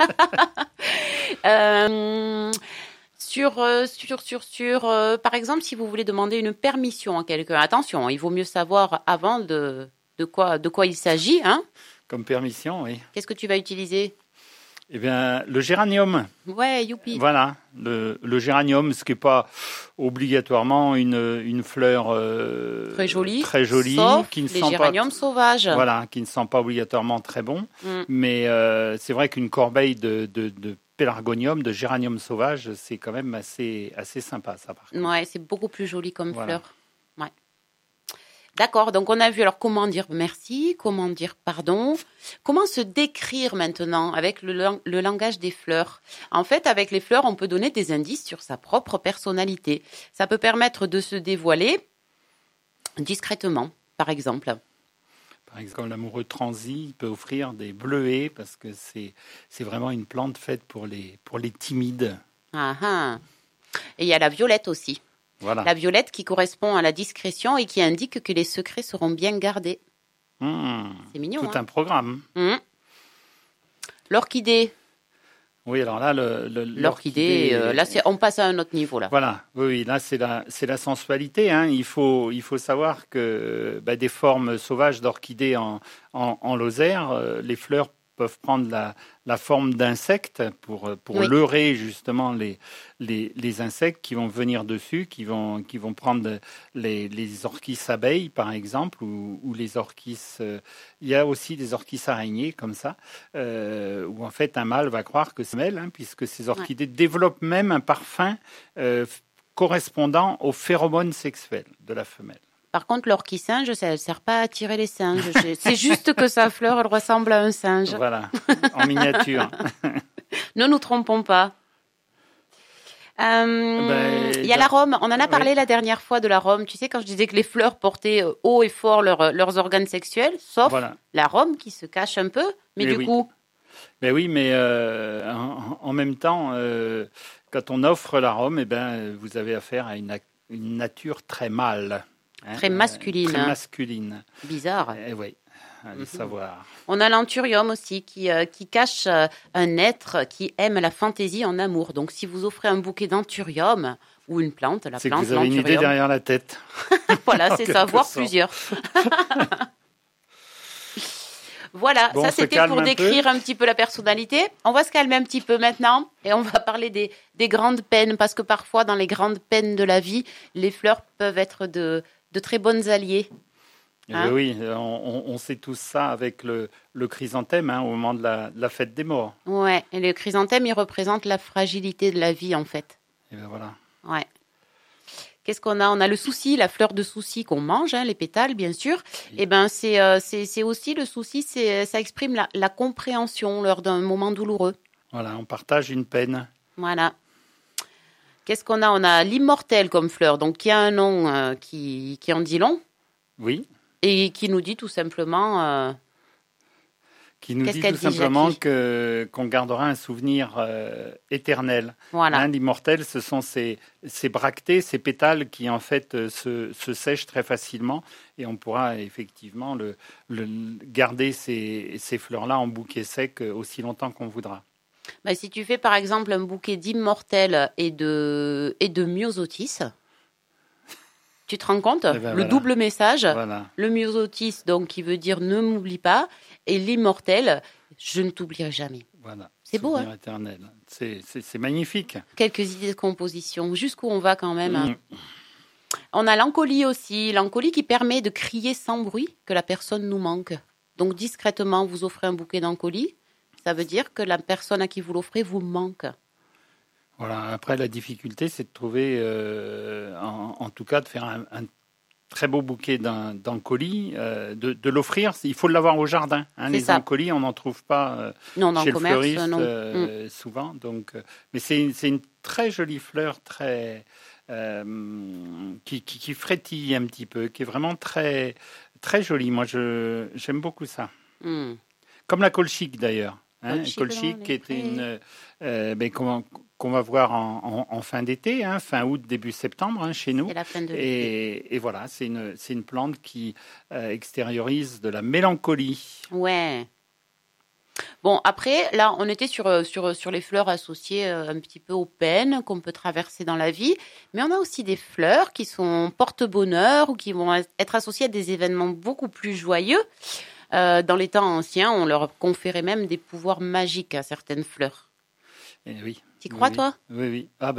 Par exemple, si vous voulez demander une permission à quelqu'un, attention, il vaut mieux savoir avant de quoi il s'agit. Hein ? Comme permission, oui. Qu'est-ce que tu vas utiliser ? Eh bien, le géranium. Ouais, youpi. Voilà, le géranium, ce qui n'est pas obligatoirement une fleur très jolie, sauf qui ne les géraniums sauvages. Voilà, qui ne sont pas obligatoirement très bons. Mais c'est vrai qu'une corbeille de pélargonium, de géranium sauvage, c'est quand même assez sympa, ça, par contre. Ouais, c'est beaucoup plus joli comme fleur. Ouais. D'accord, donc on a vu alors comment dire merci, comment dire pardon, comment se décrire maintenant avec le langage des fleurs. En fait, avec les fleurs, on peut donner des indices sur sa propre personnalité. Ça peut permettre de se dévoiler discrètement, par exemple. Par exemple, l'amoureux transi peut offrir des bleuets parce que c'est vraiment une plante faite pour les timides. Ah. Et il y a la violette aussi. Voilà. La violette qui correspond à la discrétion et qui indique que les secrets seront bien gardés. C'est mignon. Tout un programme. L'orchidée. Oui, alors là, l'orchidée, là, on passe à un autre niveau. Là. Voilà, oui, là, c'est la sensualité. Hein. Il faut savoir que des formes sauvages d'orchidées en Lozère, les fleurs peuvent prendre la forme d'insectes pour leurrer justement les insectes qui vont venir dessus, qui vont prendre les orchis abeilles par exemple ou les orchis. Il y a aussi des orchis araignées comme ça où en fait un mâle va croire que c'est une femelle puisque ces orchidées développent même un parfum correspondant aux phéromones sexuels de la femelle. Par contre, l'orchis singe, ça ne sert pas à attirer les singes. C'est juste que sa fleur, elle ressemble à un singe. Voilà, en miniature. Ne nous trompons pas. Il y a l'arôme. On en a parlé la dernière fois de l'arôme. Tu sais, quand je disais que les fleurs portaient haut et fort leurs organes sexuels, sauf l'arôme qui se cache un peu. Mais du coup... Mais oui, mais en même temps, quand on offre l'arôme, vous avez affaire à une nature très mâle. Très masculine. Très masculine. Bizarre. Oui, allez savoir. On a l'anthurium aussi qui cache un être qui aime la fantaisie en amour. Donc si vous offrez un bouquet d'anthurium ou une plante, c'est que vous avez une idée derrière la tête. Voilà, c'est ça, voire plusieurs. Voilà, ça c'était pour décrire un petit peu la personnalité. On va se calmer un petit peu maintenant et on va parler des grandes peines, parce que parfois dans les grandes peines de la vie, les fleurs peuvent être de très bonnes alliées. Hein? Oui, on sait tous ça avec le chrysanthème au moment de la fête des morts. Ouais, et le chrysanthème, il représente la fragilité de la vie en fait. Et ben voilà. Ouais. Qu'est-ce qu'on a ? On a le souci, la fleur de souci qu'on mange, les pétales, bien sûr. Oui. Et ben c'est aussi le souci, ça exprime la compréhension lors d'un moment douloureux. Voilà, on partage une peine. Voilà. Qu'est-ce qu'on a ? On a l'immortel comme fleur, donc qui a un nom qui en dit long. Oui. Et qui nous dit tout simplement. Qui nous dit tout simplement qu'on gardera un souvenir éternel. Voilà. L'immortel, ce sont ces bractées, ces pétales qui en fait se sèchent très facilement, et on pourra effectivement garder ces fleurs-là en bouquet sec aussi longtemps qu'on voudra. Bah, si tu fais par exemple un bouquet d'immortel et de myosotis, tu te rends compte, le double message, le myosotis, donc qui veut dire ne m'oublie pas, et l'immortel, je ne t'oublierai jamais. Voilà. C'est beau, hein ? Éternel. C'est magnifique. Quelques idées de composition, jusqu'où on va quand même. On a l'encolie aussi, l'encolie qui permet de crier sans bruit que la personne nous manque. Donc discrètement, vous offrez un bouquet d'encolie, ça veut dire que la personne à qui vous l'offrez vous manque. Voilà. Après, la difficulté, c'est de trouver, en tout cas, de faire un très beau bouquet d'encolie, de l'offrir. Il faut l'avoir au jardin. Les encolies, on n'en trouve pas chez le fleuriste souvent. Donc, mais c'est une très jolie fleur, qui frétille un petit peu, qui est vraiment très, très jolie. Moi, j'aime beaucoup ça. Comme la colchique, d'ailleurs. Colchique, qui était qu'on va voir en fin d'été, fin août, début septembre, chez nous. C'est la fin de l'été. Et voilà, c'est une plante qui extériorise de la mélancolie. Ouais. Bon, après, là, on était sur les fleurs associées un petit peu aux peines qu'on peut traverser dans la vie. Mais on a aussi des fleurs qui sont porte-bonheur ou qui vont être associées à des événements beaucoup plus joyeux. Dans les temps anciens, on leur conférait même des pouvoirs magiques à certaines fleurs. Et oui. Tu crois, toi ? Oui. Ah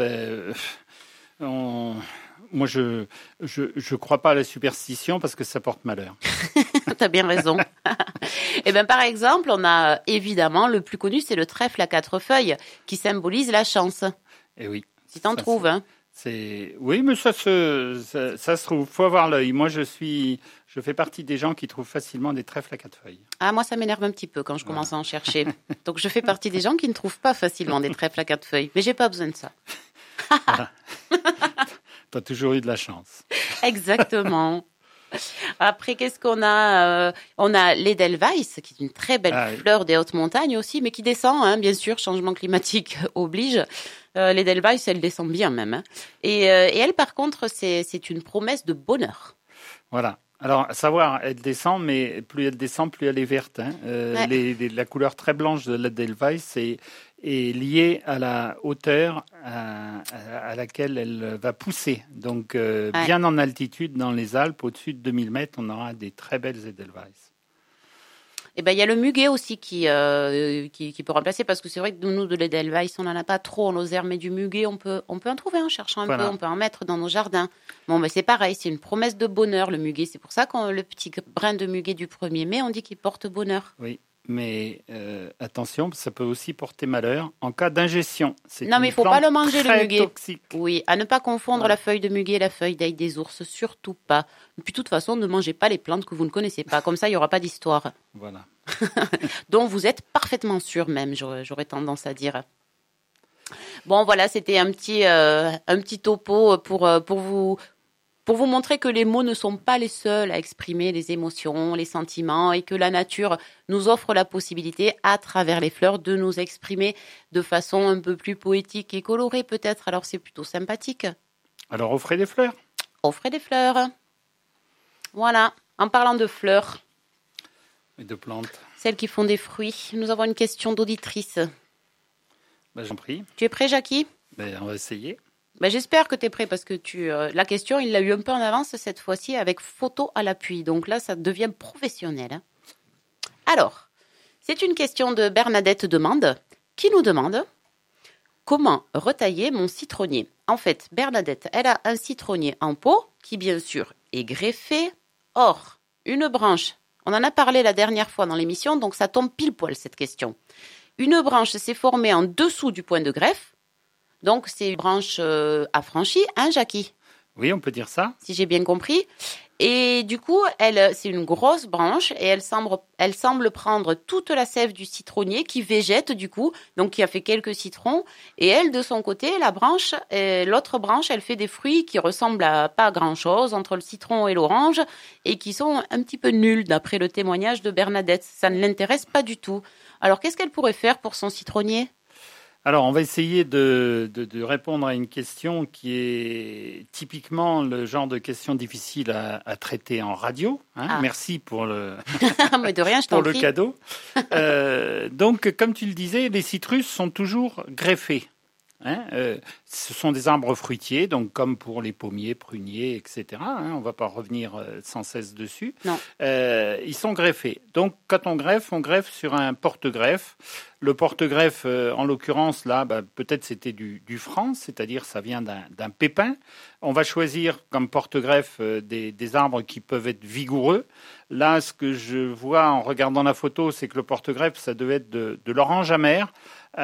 moi, je crois pas à la superstition parce que ça porte malheur. T'as bien raison. Et bien, par exemple, on a évidemment le plus connu, c'est le trèfle à 4 feuilles qui symbolise la chance. Et oui. Si t'en trouves, Oui, mais ça se trouve. Faut avoir l'œil. Moi, je fais partie des gens qui trouvent facilement des trèfles à 4 feuilles. Ah, moi, ça m'énerve un petit peu quand je commence à en chercher. Donc, je fais partie des gens qui ne trouvent pas facilement des trèfles à 4 feuilles. Mais j'ai pas besoin de ça. T'as toujours eu de la chance. Exactement. Après, qu'est-ce qu'on a ? On a l'Edelweiss, qui est une très belle fleur des hautes montagnes aussi, mais qui descend, bien sûr, changement climatique oblige. L'Edelweiss, elle descend bien même. Et elle, par contre, c'est une promesse de bonheur. Voilà. Alors, à savoir, elle descend, mais plus elle descend, plus elle est verte. La couleur très blanche de l'Edelweiss est liée à la hauteur à laquelle elle va pousser. Donc, bien en altitude dans les Alpes, au-dessus de 2000 mètres, on aura des très belles Edelweiss. Et ben il y a le muguet aussi qui peut remplacer, parce que c'est vrai que nous de l'Edelweiss on n'en a pas trop en Lozère, mais du muguet on peut en trouver en cherchant un peu, on peut en mettre dans nos jardins. Bon, mais c'est pareil, c'est une promesse de bonheur le muguet, c'est pour ça que le petit brin de muguet du 1er mai on dit qu'il porte bonheur. Oui, mais attention, ça peut aussi porter malheur en cas d'ingestion. Non, mais il faut pas le manger le muguet. Toxique. Oui, à ne pas confondre la feuille de muguet et la feuille d'ail des ours, surtout pas. Et puis de toute façon, ne mangez pas les plantes que vous ne connaissez pas, comme ça il y aura pas d'histoire. Voilà. dont vous êtes parfaitement sûr même, j'aurais tendance à dire. Bon, voilà, c'était un petit topo pour vous montrer que les mots ne sont pas les seuls à exprimer les émotions, les sentiments, et que la nature nous offre la possibilité, à travers les fleurs, de nous exprimer de façon un peu plus poétique et colorée peut-être. Alors c'est plutôt sympathique. Alors offrez des fleurs. Offrez des fleurs. Voilà, en parlant de fleurs. Et de plantes. Celles qui font des fruits. Nous avons une question d'auditrice. J'en prie. Tu es prêt, Jackie ? On va essayer. J'espère que tu es prêt, parce que la question, il l'a eu un peu en avance cette fois-ci avec photo à l'appui. Donc là, ça devient professionnel. Alors, c'est une question de Bernadette Demande qui nous demande comment retailler mon citronnier. En fait, Bernadette, elle a un citronnier en pot qui, bien sûr, est greffé. Or, une branche, on en a parlé la dernière fois dans l'émission, donc ça tombe pile poil cette question. Une branche s'est formée en dessous du point de greffe, donc c'est une branche affranchie, hein, Jackie ? Oui, on peut dire ça. Si j'ai bien compris. Et du coup, c'est une grosse branche et elle semble prendre toute la sève du citronnier qui végète du coup, donc qui a fait quelques citrons. Et elle, de son côté, l'autre branche, elle fait des fruits qui ressemblent à pas grand-chose entre le citron et l'orange et qui sont un petit peu nuls d'après le témoignage de Bernadette. Ça ne l'intéresse pas du tout. Alors, qu'est-ce qu'elle pourrait faire pour son citronnier ? Alors, on va essayer de répondre à une question qui est typiquement le genre de question difficile à traiter en radio. Hein. Ah. Merci pour Mais de rien, je t'en prie. Le cadeau. Donc, comme tu le disais, les citrus sont toujours greffés. Hein, ce sont des arbres fruitiers, donc comme pour les pommiers, pruniers, etc. Hein, on ne va pas revenir sans cesse dessus. Non. Ils sont greffés. Donc, quand on greffe sur un porte-greffe. Le porte-greffe, en l'occurrence, là, peut-être c'était du franc, c'est-à-dire ça vient d'un pépin. On va choisir comme porte-greffe des arbres qui peuvent être vigoureux. Là, ce que je vois en regardant la photo, c'est que le porte-greffe, ça devait être de l'orange amère.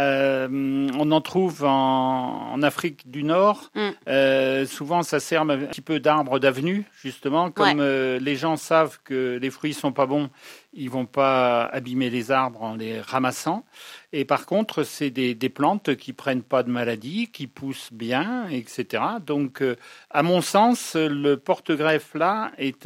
On en trouve en Afrique du Nord. Souvent, ça sert un petit peu d'arbre d'avenue, justement. Comme les gens savent que les fruits sont pas bons, ils vont pas abîmer les arbres en les ramassant. Et par contre, c'est des plantes qui prennent pas de maladies, qui poussent bien, etc. Donc, à mon sens, le porte-greffe là est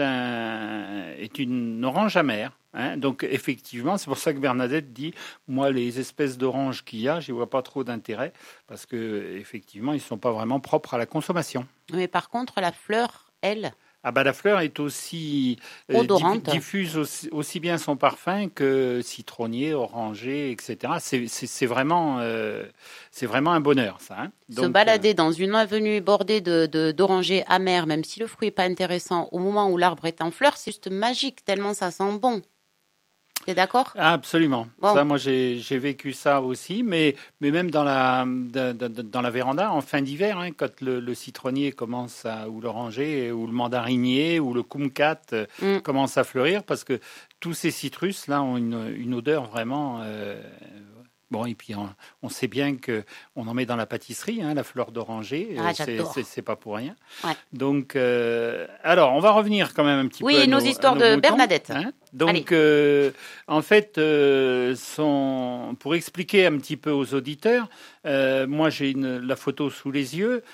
une orange amère. Hein, donc effectivement, c'est pour ça que Bernadette dit, moi les espèces d'oranges qu'il y a, j'y vois pas trop d'intérêt parce que effectivement, ils sont pas vraiment propres à la consommation. Mais par contre, la fleur, elle. La fleur est aussi diffuse aussi bien son parfum que citronnier, oranger, etc. C'est vraiment un bonheur, ça. Hein. Donc, se balader dans une avenue bordée d'orangers amers, même si le fruit n'est pas intéressant, au moment où l'arbre est en fleur, c'est juste magique, tellement ça sent bon. T'es d'accord ? Absolument. Bon. Ça, moi, j'ai vécu ça aussi, mais même dans la véranda, en fin d'hiver, hein, quand le citronnier commence ou l'oranger, ou le mandarinier, ou le kumquat commence à fleurir, parce que tous ces citrus là ont une odeur vraiment. Bon, et puis on sait bien que on en met dans la pâtisserie, hein, la fleur d'oranger. C'est pas pour rien. Ouais. Donc, alors, on va revenir quand même un petit peu. Oui, nos histoires de moutons, Bernadette. Hein. Donc, en fait, pour expliquer un petit peu aux auditeurs, moi j'ai la photo sous les yeux.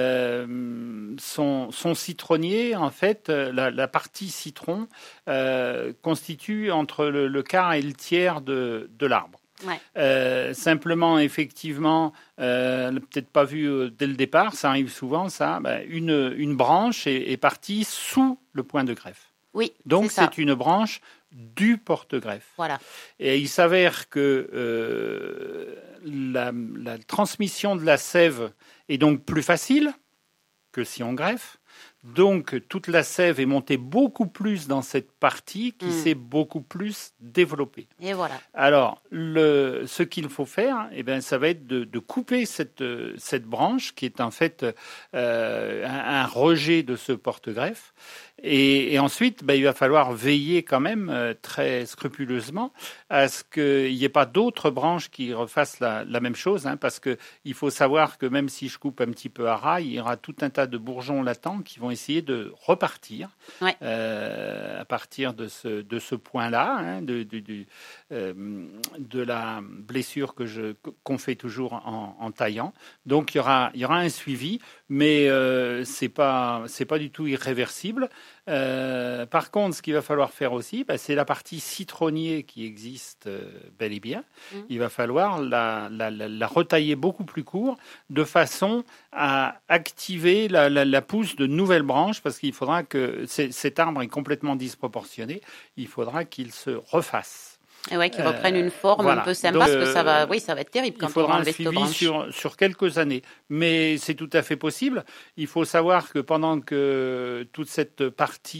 Son citronnier, en fait, la partie citron constitue entre le quart et le tiers de l'arbre. Ouais. Simplement, effectivement, peut-être pas vu dès le départ, ça arrive souvent, ça. Une branche est partie sous le point de greffe. Oui. Donc c'est une branche du porte-greffe. Voilà. Et il s'avère que la transmission de la sève est donc plus facile que si on greffe. Donc, toute la sève est montée beaucoup plus dans cette partie qui s'est beaucoup plus développée. Et voilà. Alors, ce qu'il faut faire, ça va être de couper cette branche qui est en fait un rejet de ce porte-greffe. Et ensuite, il va falloir veiller quand même très scrupuleusement à ce qu'il n'y ait pas d'autres branches qui refassent la même chose, hein, parce qu'il faut savoir que même si je coupe un petit peu à ras, il y aura tout un tas de bourgeons latents qui vont essayer de repartir à partir de ce point-là, hein, de la blessure qu'on fait toujours en taillant. Donc il y aura un suivi, mais c'est pas du tout irréversible. Par contre, ce qu'il va falloir faire aussi, c'est la partie citronnier qui existe bel et bien. Il va falloir la retailler beaucoup plus court, de façon à activer la pousse de nouvelles branches, parce qu'il faudra que cet arbre est complètement disproportionné. Il faudra qu'il se refasse. Et ouais, qu'ils reprennent une forme un peu sympa, parce que ça va être terrible quand on va enlever cette branche. Il faudra un suivi sur quelques années, mais c'est tout à fait possible. Il faut savoir que pendant que toute cette partie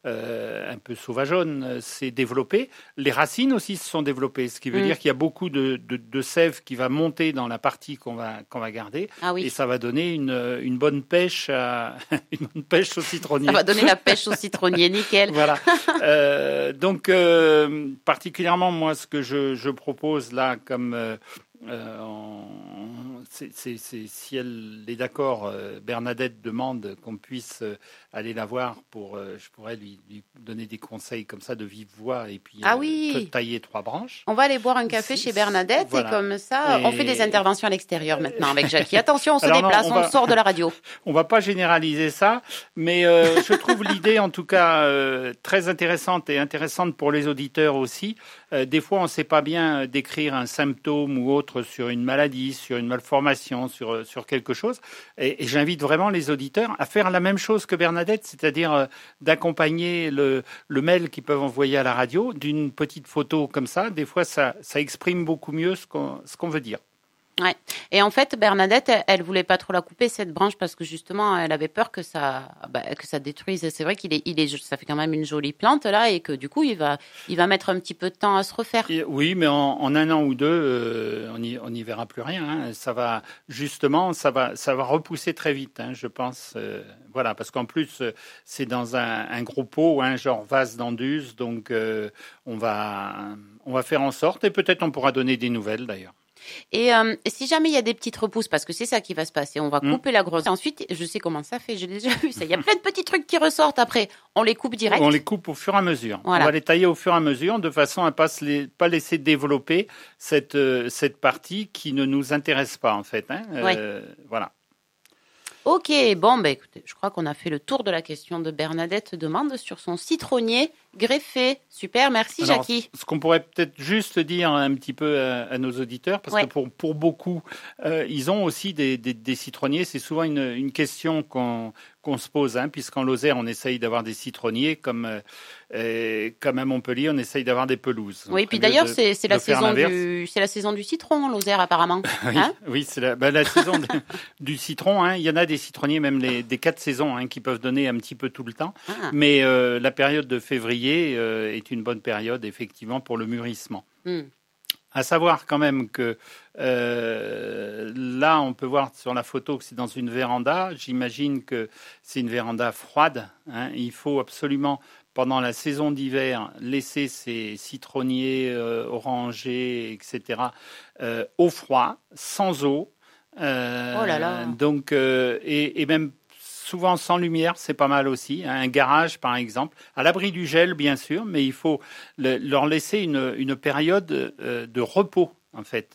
un peu sauvageonne, s'est développée. Les racines aussi se sont développées, ce qui veut dire qu'il y a beaucoup de sève qui va monter dans la partie qu'on va garder. Ah oui. Et ça va donner une bonne pêche une bonne pêche au citronnier. Ça va donner la pêche au citronnier, nickel. Voilà. Donc, particulièrement, moi, ce que je propose là, comme si elle est d'accord, Bernadette demande qu'on puisse aller la voir je pourrais lui donner des conseils comme ça de vive voix et puis tailler 3 branches. On va aller boire un café chez Bernadette et comme ça, on fait des interventions à l'extérieur maintenant avec Jackie. Attention, on se déplace, on sort de la radio. On va pas généraliser ça, mais je trouve l'idée en tout cas très intéressante et intéressante pour les auditeurs aussi. Des fois, on ne sait pas bien décrire un symptôme ou autre sur une maladie, sur une malformation, sur quelque chose. Et j'invite vraiment les auditeurs à faire la même chose que Bernadette, c'est-à-dire d'accompagner le mail qu'ils peuvent envoyer à la radio d'une petite photo comme ça. Des fois, ça exprime beaucoup mieux ce qu'on veut dire. Ouais. Et en fait, Bernadette, elle voulait pas trop la couper cette branche parce que justement, elle avait peur que ça détruise. C'est vrai ça fait quand même une jolie plante là et que du coup, il va mettre un petit peu de temps à se refaire. Oui, mais en 1 an ou 2, on n'y verra plus rien. Hein. Ça va repousser très vite, hein, je pense. Voilà, parce qu'en plus, c'est dans un gros pot, hein, genre vase d'Anduse, donc on va faire en sorte et peut-être on pourra donner des nouvelles d'ailleurs. Et si jamais il y a des petites repousses, parce que c'est ça qui va se passer, on va couper la grosse. Ensuite, je sais comment ça fait, j'ai déjà vu ça. Il y a plein de petits trucs qui ressortent après. On les coupe direct. On les coupe au fur et à mesure. Voilà. On va les tailler au fur et à mesure de façon à pas laisser développer cette partie qui ne nous intéresse pas en fait. Hein. Voilà. Ok, bon, écoutez, je crois qu'on a fait le tour de la question de Bernadette demande sur son citronnier greffé. Super, merci Jackie. Ce qu'on pourrait peut-être juste dire un petit peu à nos auditeurs, parce que pour beaucoup, ils ont aussi des citronniers. C'est souvent une question qu'on se pose, hein, puisqu'en Lozère, on essaye d'avoir des citronniers, comme à Montpellier, on essaye d'avoir des pelouses. Oui, puis d'ailleurs, c'est la saison du citron en Lozère, apparemment. Oui, hein c'est la saison du citron. Hein. Il y en a des citronniers, même des 4 saisons, hein, qui peuvent donner un petit peu tout le temps. Mais la période de février est une bonne période, effectivement, pour le mûrissement. À savoir quand même que là, on peut voir sur la photo que c'est dans une véranda. J'imagine que c'est une véranda froide. Hein. Il faut absolument, pendant la saison d'hiver, laisser ces citronniers, orangers, etc., au froid, sans eau. Oh là là. Donc, et même souvent sans lumière, c'est pas mal aussi. Un garage, par exemple, à l'abri du gel, bien sûr, mais il faut leur laisser une période de repos, en fait.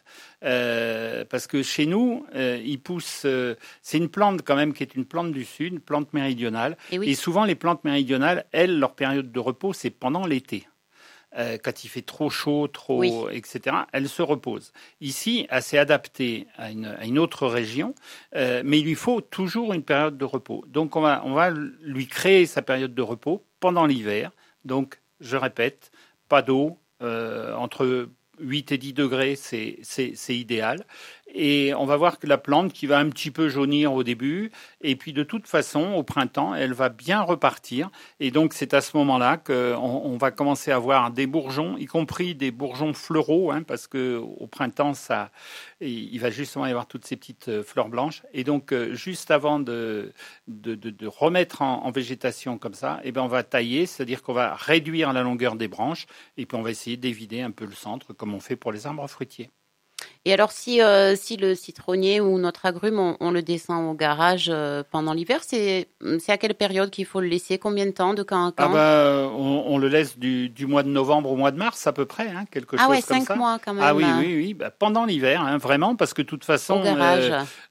Parce que chez nous, ils poussent... c'est une plante, quand même, qui est une plante du Sud, une plante méridionale. Et souvent, les plantes méridionales, elles, leur période de repos, c'est pendant l'été. Quand il fait trop chaud, etc., elle se repose. Ici, elle s'est adaptée à une autre région, mais il lui faut toujours une période de repos. Donc, on va lui créer sa période de repos pendant l'hiver. Donc, je répète, pas d'eau, entre 8 et 10 degrés, c'est idéal. Et on va voir que la plante qui va un petit peu jaunir au début, et puis de toute façon, au printemps, elle va bien repartir. Et donc, c'est à ce moment-là qu'on va commencer à voir des bourgeons, y compris des bourgeons fleuraux, hein, parce qu'au printemps, il va justement y avoir toutes ces petites fleurs blanches. Et donc, juste avant de remettre en végétation comme ça, eh ben, on va tailler, c'est-à-dire qu'on va réduire la longueur des branches, et puis on va essayer d'évider un peu le centre, comme on fait pour les arbres fruitiers. Et alors, si le citronnier ou notre agrume, on le descend au garage pendant l'hiver, c'est à quelle période qu'il faut le laisser? Combien de temps? De quand à quand? On le laisse du mois de novembre au mois de mars, à peu près, hein, quelque chose comme ça. 5 mois quand même. Ah oui, pendant l'hiver, hein, vraiment, parce que de toute façon... Au garage.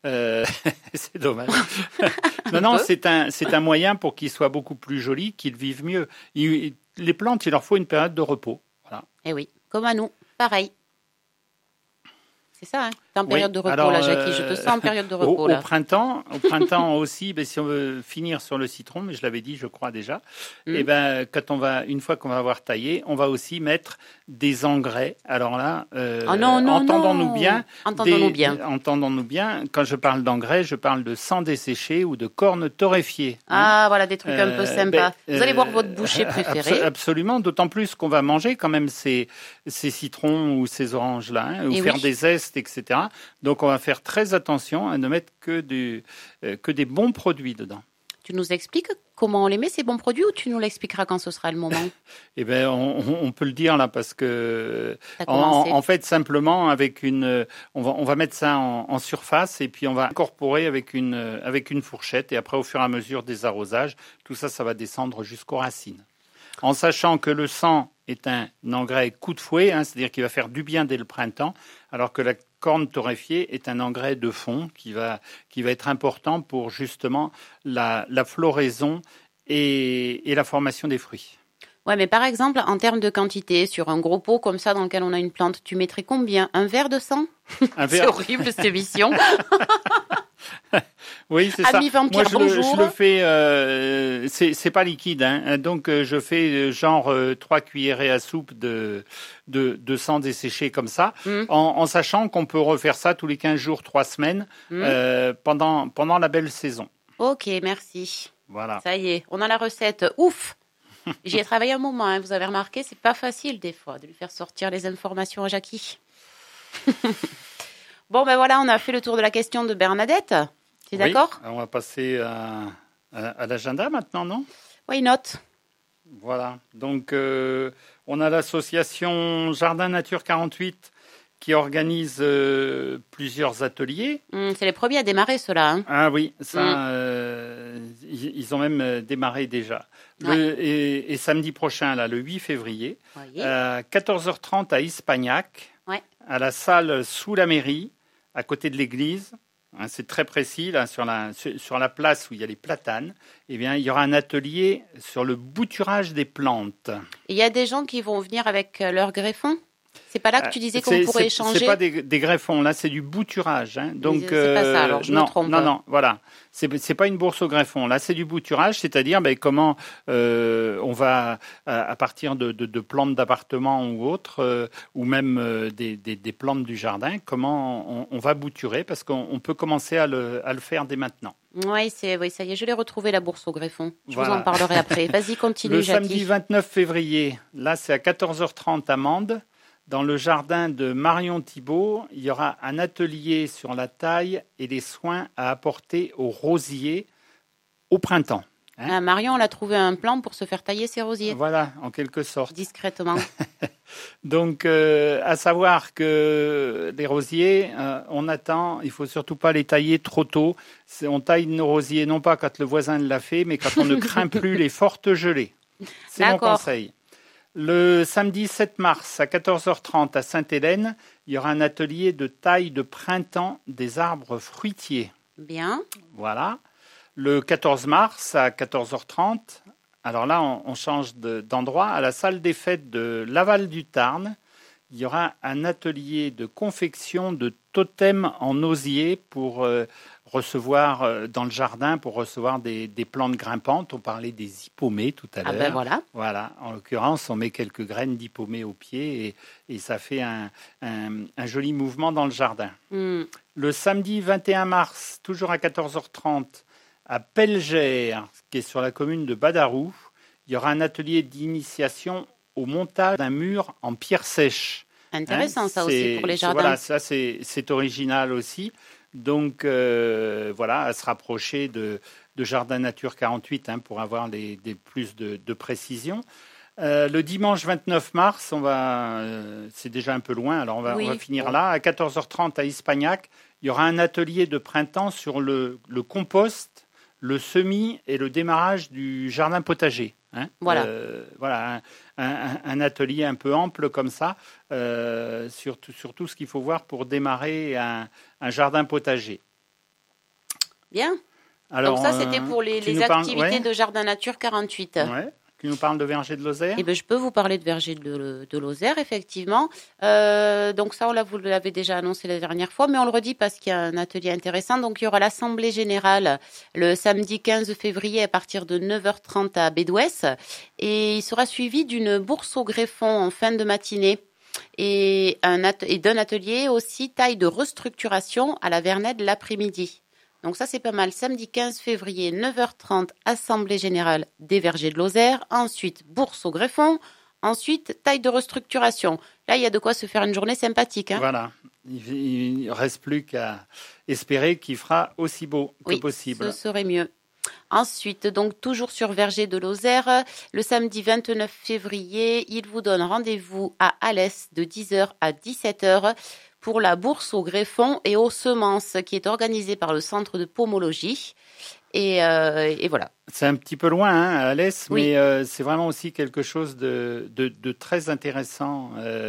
C'est dommage. Non, c'est un moyen pour qu'ils soient beaucoup plus jolis, qu'ils vivent mieux. Les plantes, il leur faut une période de repos. Voilà. Eh oui, comme à nous, pareil. C'est ça, hein? T'es en période de repos, là, Jackie. Je te sens en période de repos, là. Au printemps aussi, si on veut finir sur le citron, mais je l'avais dit, je crois déjà, une fois qu'on va avoir taillé, on va aussi mettre des engrais. Alors là, entendons-nous bien. Quand je parle d'engrais, je parle de sang desséché ou de cornes torréfiées. Ah, voilà, des trucs un peu sympas. Vous allez voir votre boucher préféré. Absolument, d'autant plus qu'on va manger quand même ces citrons ou ces oranges-là, ou faire des zestes, etc. Donc, on va faire très attention à ne mettre que des bons produits dedans. Tu nous expliques comment on les met, ces bons produits, ou tu nous l'expliqueras quand ce sera le moment? Eh bien, on peut le dire là, parce que en fait, simplement, on va mettre ça en surface, et puis on va incorporer avec une fourchette, et après, au fur et à mesure des arrosages, tout ça, ça va descendre jusqu'aux racines. En sachant que le sang est un engrais coup de fouet, c'est-à-dire qu'il va faire du bien dès le printemps, alors que la corne torréfiée est un engrais de fond qui va être important pour justement la floraison et la formation des fruits. Ouais, mais par exemple, en termes de quantité, sur un gros pot comme ça dans lequel on a une plante, tu mettrais combien? Un verre de sang? C'est horrible cette émission. Oui, c'est ça. Ami vampire, je le fais, c'est pas liquide, donc je fais genre 3 cuillerées à soupe de sang desséché comme ça, en sachant qu'on peut refaire ça tous les 15 jours, 3 semaines, pendant la belle saison. Ok, merci. Voilà. Ça y est, on a la recette. Ouf! J'y ai travaillé un moment, vous avez remarqué, c'est pas facile des fois de lui faire sortir les informations à Jackie. Bon, ben voilà, on a fait le tour de la question de Bernadette. Tu es d'accord? On va passer à l'agenda maintenant, non? Why not? Voilà. Donc, on a l'association Jardin Nature 48 qui organise plusieurs ateliers. C'est les premiers à démarrer, ceux-là. Ah oui, ça, ils ont même démarré déjà. Et samedi prochain, là, le 8 février, à 14h30 à Ispagnac, à la salle sous la mairie, à côté de l'église. C'est très précis, là, sur la place où il y a les platanes. Eh bien, il y aura un atelier sur le bouturage des plantes. Il y a des gens qui vont venir avec leur greffon? C'est pas là que tu disais qu'on pourrait échanger? C'est pas des greffons, là, c'est du bouturage. Donc, c'est pas ça, alors je me trompe. Non, voilà. C'est pas une bourse au greffon. Là, c'est du bouturage, c'est-à-dire comment on va, à partir de plantes d'appartement ou autres, ou même des plantes du jardin, comment on va bouturer, parce qu'on peut commencer à le faire dès maintenant. Oui, ça y est, je l'ai retrouvé, la bourse au greffon. Je vous en parlerai après. Vas-y, continue, Jackie. Le samedi 29 février, là, c'est à 14h30 à Mende. Dans le jardin de Marion Thibault, il y aura un atelier sur la taille et les soins à apporter aux rosiers au printemps. Marion, on a trouvé un plan pour se faire tailler ses rosiers. Voilà, en quelque sorte. Discrètement. Donc, à savoir que les rosiers, il faut surtout pas les tailler trop tôt. On taille nos rosiers non pas quand le voisin l'a fait, mais quand on ne craint plus les fortes gelées. C'est mon conseil. Le samedi 7 mars à 14h30 à Sainte-Hélène, il y aura un atelier de taille de printemps des arbres fruitiers. Bien. Voilà. Le 14 mars à 14h30, alors là, on change d'endroit, à la salle des fêtes de Laval du Tarn, il y aura un atelier de confection de totems en osier pour recevoir dans le jardin, pour recevoir des plantes grimpantes. On parlait des hippomées tout à l'heure. Ben voilà. Voilà. En l'occurrence, on met quelques graines d'hippomées au pied et ça fait un joli mouvement dans le jardin. Le samedi 21 mars, toujours à 14h30, à Pelgère, qui est sur la commune de Badarou, il y aura un atelier d'initiation au montage d'un mur en pierre sèche. Intéressant, ça aussi pour les jardins. Voilà, ça c'est original aussi. Donc à se rapprocher de Jardin Nature 48 pour avoir plus de précision. Le dimanche 29 mars, c'est déjà un peu loin, alors on va finir là. À 14h30 à Ispagnac, il y aura un atelier de printemps sur le compost, le semis et le démarrage du jardin potager. Voilà, un atelier un peu ample comme ça, sur tout ce qu'il faut voir pour démarrer un jardin potager. Bien. Alors, donc ça, c'était pour les activités de Jardin Nature 48. Ouais. qui nous parle de Verger de Lozère. Eh bien, je peux vous parler de Verger de Lozère, effectivement. Donc ça, vous l'avez déjà annoncé la dernière fois, mais on le redit parce qu'il y a un atelier intéressant. Donc, il y aura l'Assemblée Générale le samedi 15 février à partir de 9h30 à Bédouès. Et il sera suivi d'une bourse au greffon en fin de matinée. Et d'un atelier aussi taille de restructuration à la Vernède l'après-midi. Donc ça, c'est pas mal. Samedi 15 février, 9h30, Assemblée Générale des Vergers de Lozère. Ensuite, bourse au greffon. Ensuite, taille de restructuration. Là, il y a de quoi se faire une journée sympathique. Hein. Voilà. Il ne reste plus qu'à espérer qu'il fera aussi beau que possible. Ce serait mieux. Ensuite, donc toujours sur Verger de Lozère, le samedi 29 février, il vous donne rendez-vous à Alès de 10h à 17h pour la bourse au greffon et aux semences qui est organisée par le centre de pomologie. Et voilà. C'est un petit peu loin, hein, à Alès, oui. Mais c'est vraiment aussi quelque chose de très intéressant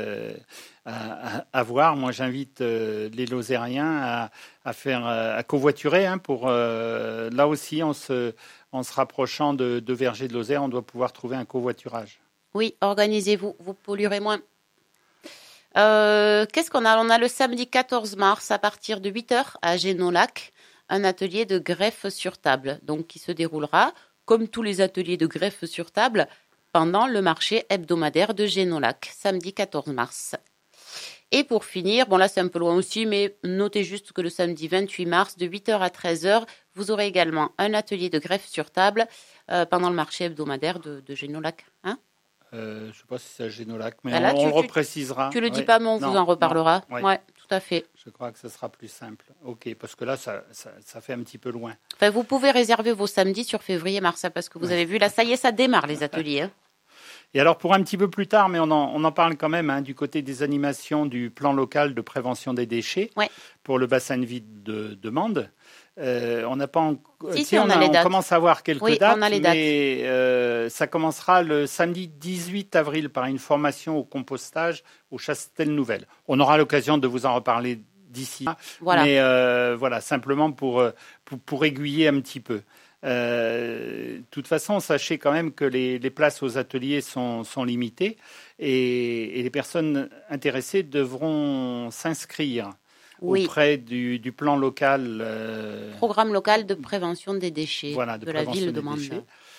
à voir. Moi, j'invite les Lozériens à covoiturer, hein, pour là aussi, en se rapprochant de Verger de Lozère, on doit pouvoir trouver un covoiturage. Oui, organisez-vous, vous polluerez moins. Qu'est-ce qu'on a ? On a le samedi 14 mars à partir de 8h à Génolac, un atelier de greffe sur table, donc qui se déroulera, comme tous les ateliers de greffe sur table, pendant le marché hebdomadaire de Génolac, samedi 14 mars. Et pour finir, bon là c'est un peu loin aussi, mais notez juste que le samedi 28 mars, de 8h à 13h, vous aurez également un atelier de greffe sur table pendant le marché hebdomadaire de Génolac. Hein ? Je ne sais pas si c'est à Génolac, mais là, on le reprécisera. Tu le dis pas, mais on vous en reparlera. Oui, tout à fait. Je crois que ce sera plus simple. Ok, parce que là, ça fait un petit peu loin. Enfin, vous pouvez réserver vos samedis sur février-mars, parce que vous avez vu, là, ça y est, ça démarre les ateliers. Hein. Et alors, pour un petit peu plus tard, mais on en parle quand même, hein, du côté des animations du plan local de prévention des déchets pour le bassin de vie de Mende. On n'a pas on commence à avoir quelques dates, mais ça commencera le samedi 18 avril par une formation au compostage au Chastel-Nouvelle. On aura l'occasion de vous en reparler d'ici, mais voilà, simplement pour aiguiller un petit peu. De toute façon, sachez quand même que les places aux ateliers sont limitées et les personnes intéressées devront s'inscrire auprès du plan local. Programme local de prévention des déchets de la ville de Mende.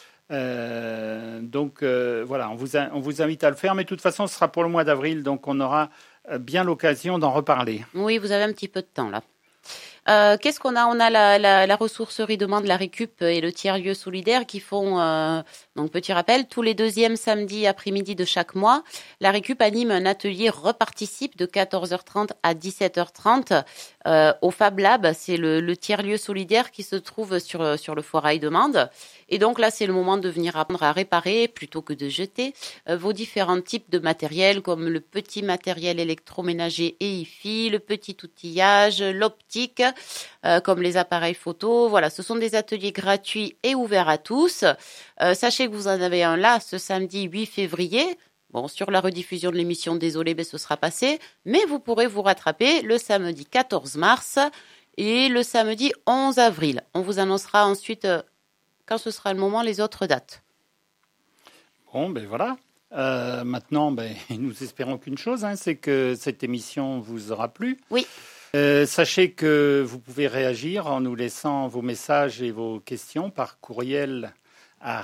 Donc voilà, on vous invite à le faire, mais de toute façon, ce sera pour le mois d'avril, donc on aura bien l'occasion d'en reparler. Oui, vous avez un petit peu de temps là. Qu'est-ce qu'on a ? On a la ressourcerie de Mende, la Récup et le tiers-lieu solidaire qui font, donc petit rappel, tous les deuxièmes samedis après-midi de chaque mois, la Récup anime un atelier reparticipe de 14h30 à 17h30 au Fab Lab. C'est le tiers-lieu solidaire qui se trouve sur le Foirail de Mende. Et donc là, c'est le moment de venir apprendre à réparer plutôt que de jeter vos différents types de matériel, comme le petit matériel électroménager et hi-fi, le petit outillage, l'optique, comme les appareils photo. Voilà, ce sont des ateliers gratuits et ouverts à tous. Sachez que vous en avez un là ce samedi 8 février. Bon, sur la rediffusion de l'émission, désolé, ce sera passé. Mais vous pourrez vous rattraper le samedi 14 mars et le samedi 11 avril. On vous annoncera ensuite, quand ce sera le moment, les autres dates. Bon, ben voilà. Maintenant, nous espérons qu'une chose, hein, c'est que cette émission vous aura plu. Oui. Sachez que vous pouvez réagir en nous laissant vos messages et vos questions par courriel à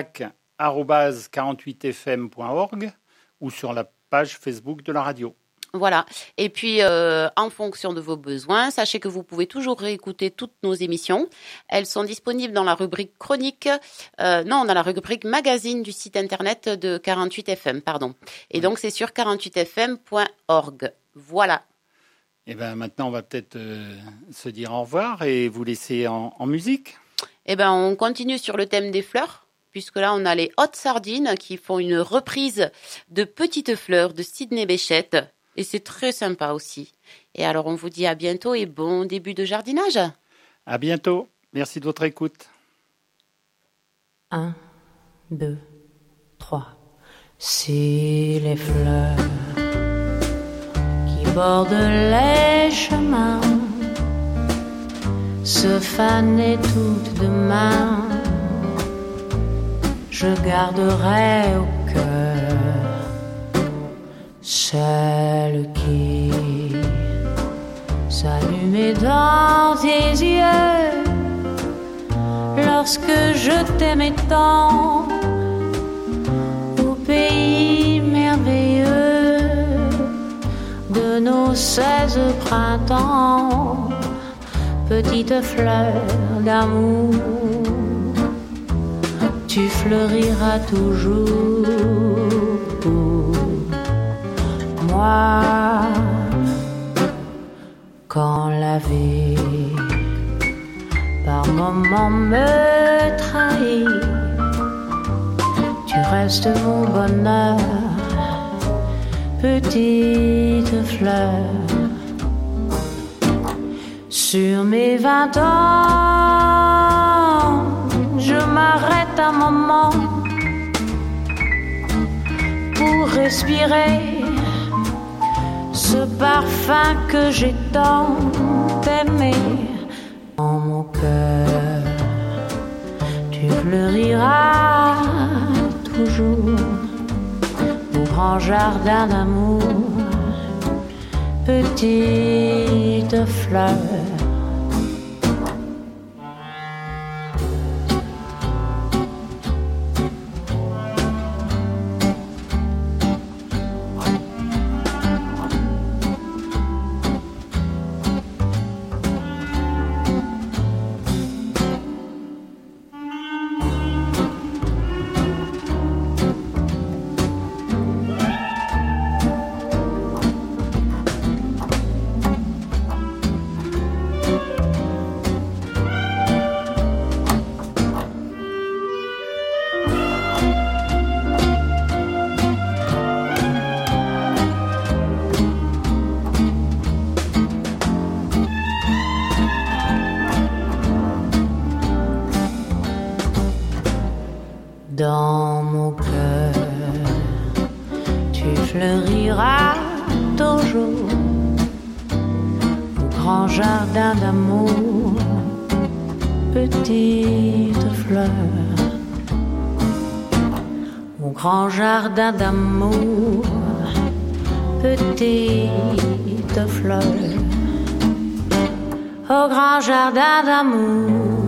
redac@48fm.org ou sur la page Facebook de la radio. Voilà. Et puis, en fonction de vos besoins, sachez que vous pouvez toujours réécouter toutes nos émissions. Elles sont disponibles dans la rubrique chronique, dans la rubrique magazine du site internet de 48FM, pardon. Et donc, c'est sur 48fm.org. Voilà. Et bien, maintenant, on va peut-être se dire au revoir et vous laisser en musique. Eh bien, on continue sur le thème des fleurs, puisque là, on a les Hautes Sardines qui font une reprise de Petites Fleurs de Sidney Bechet. Et c'est très sympa aussi. Et alors, on vous dit à bientôt et bon début de jardinage. À bientôt. Merci de votre écoute. 1, 2, 3. Si les fleurs qui bordent les chemins se fanaient toutes demain, je garderai au cœur celle qui s'allumait dans tes yeux lorsque je t'aimais tant au pays merveilleux de nos 16 printemps, petite fleur d'amour, tu fleuriras toujours. Moi, quand la vie par moments me trahit, tu restes mon bonheur, petite fleur. Sur mes 20 ans, je m'arrête un moment pour respirer ce parfum que j'ai tant aimé. Dans mon cœur, tu fleuriras toujours au grand jardin d'amour, petite fleur. Dans mon cœur, tu fleuriras toujours au grand jardin d'amour, petite fleur. Au grand jardin d'amour, petite fleur. Au grand jardin d'amour,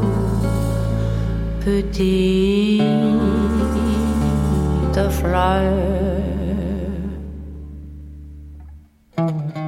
petite fleur.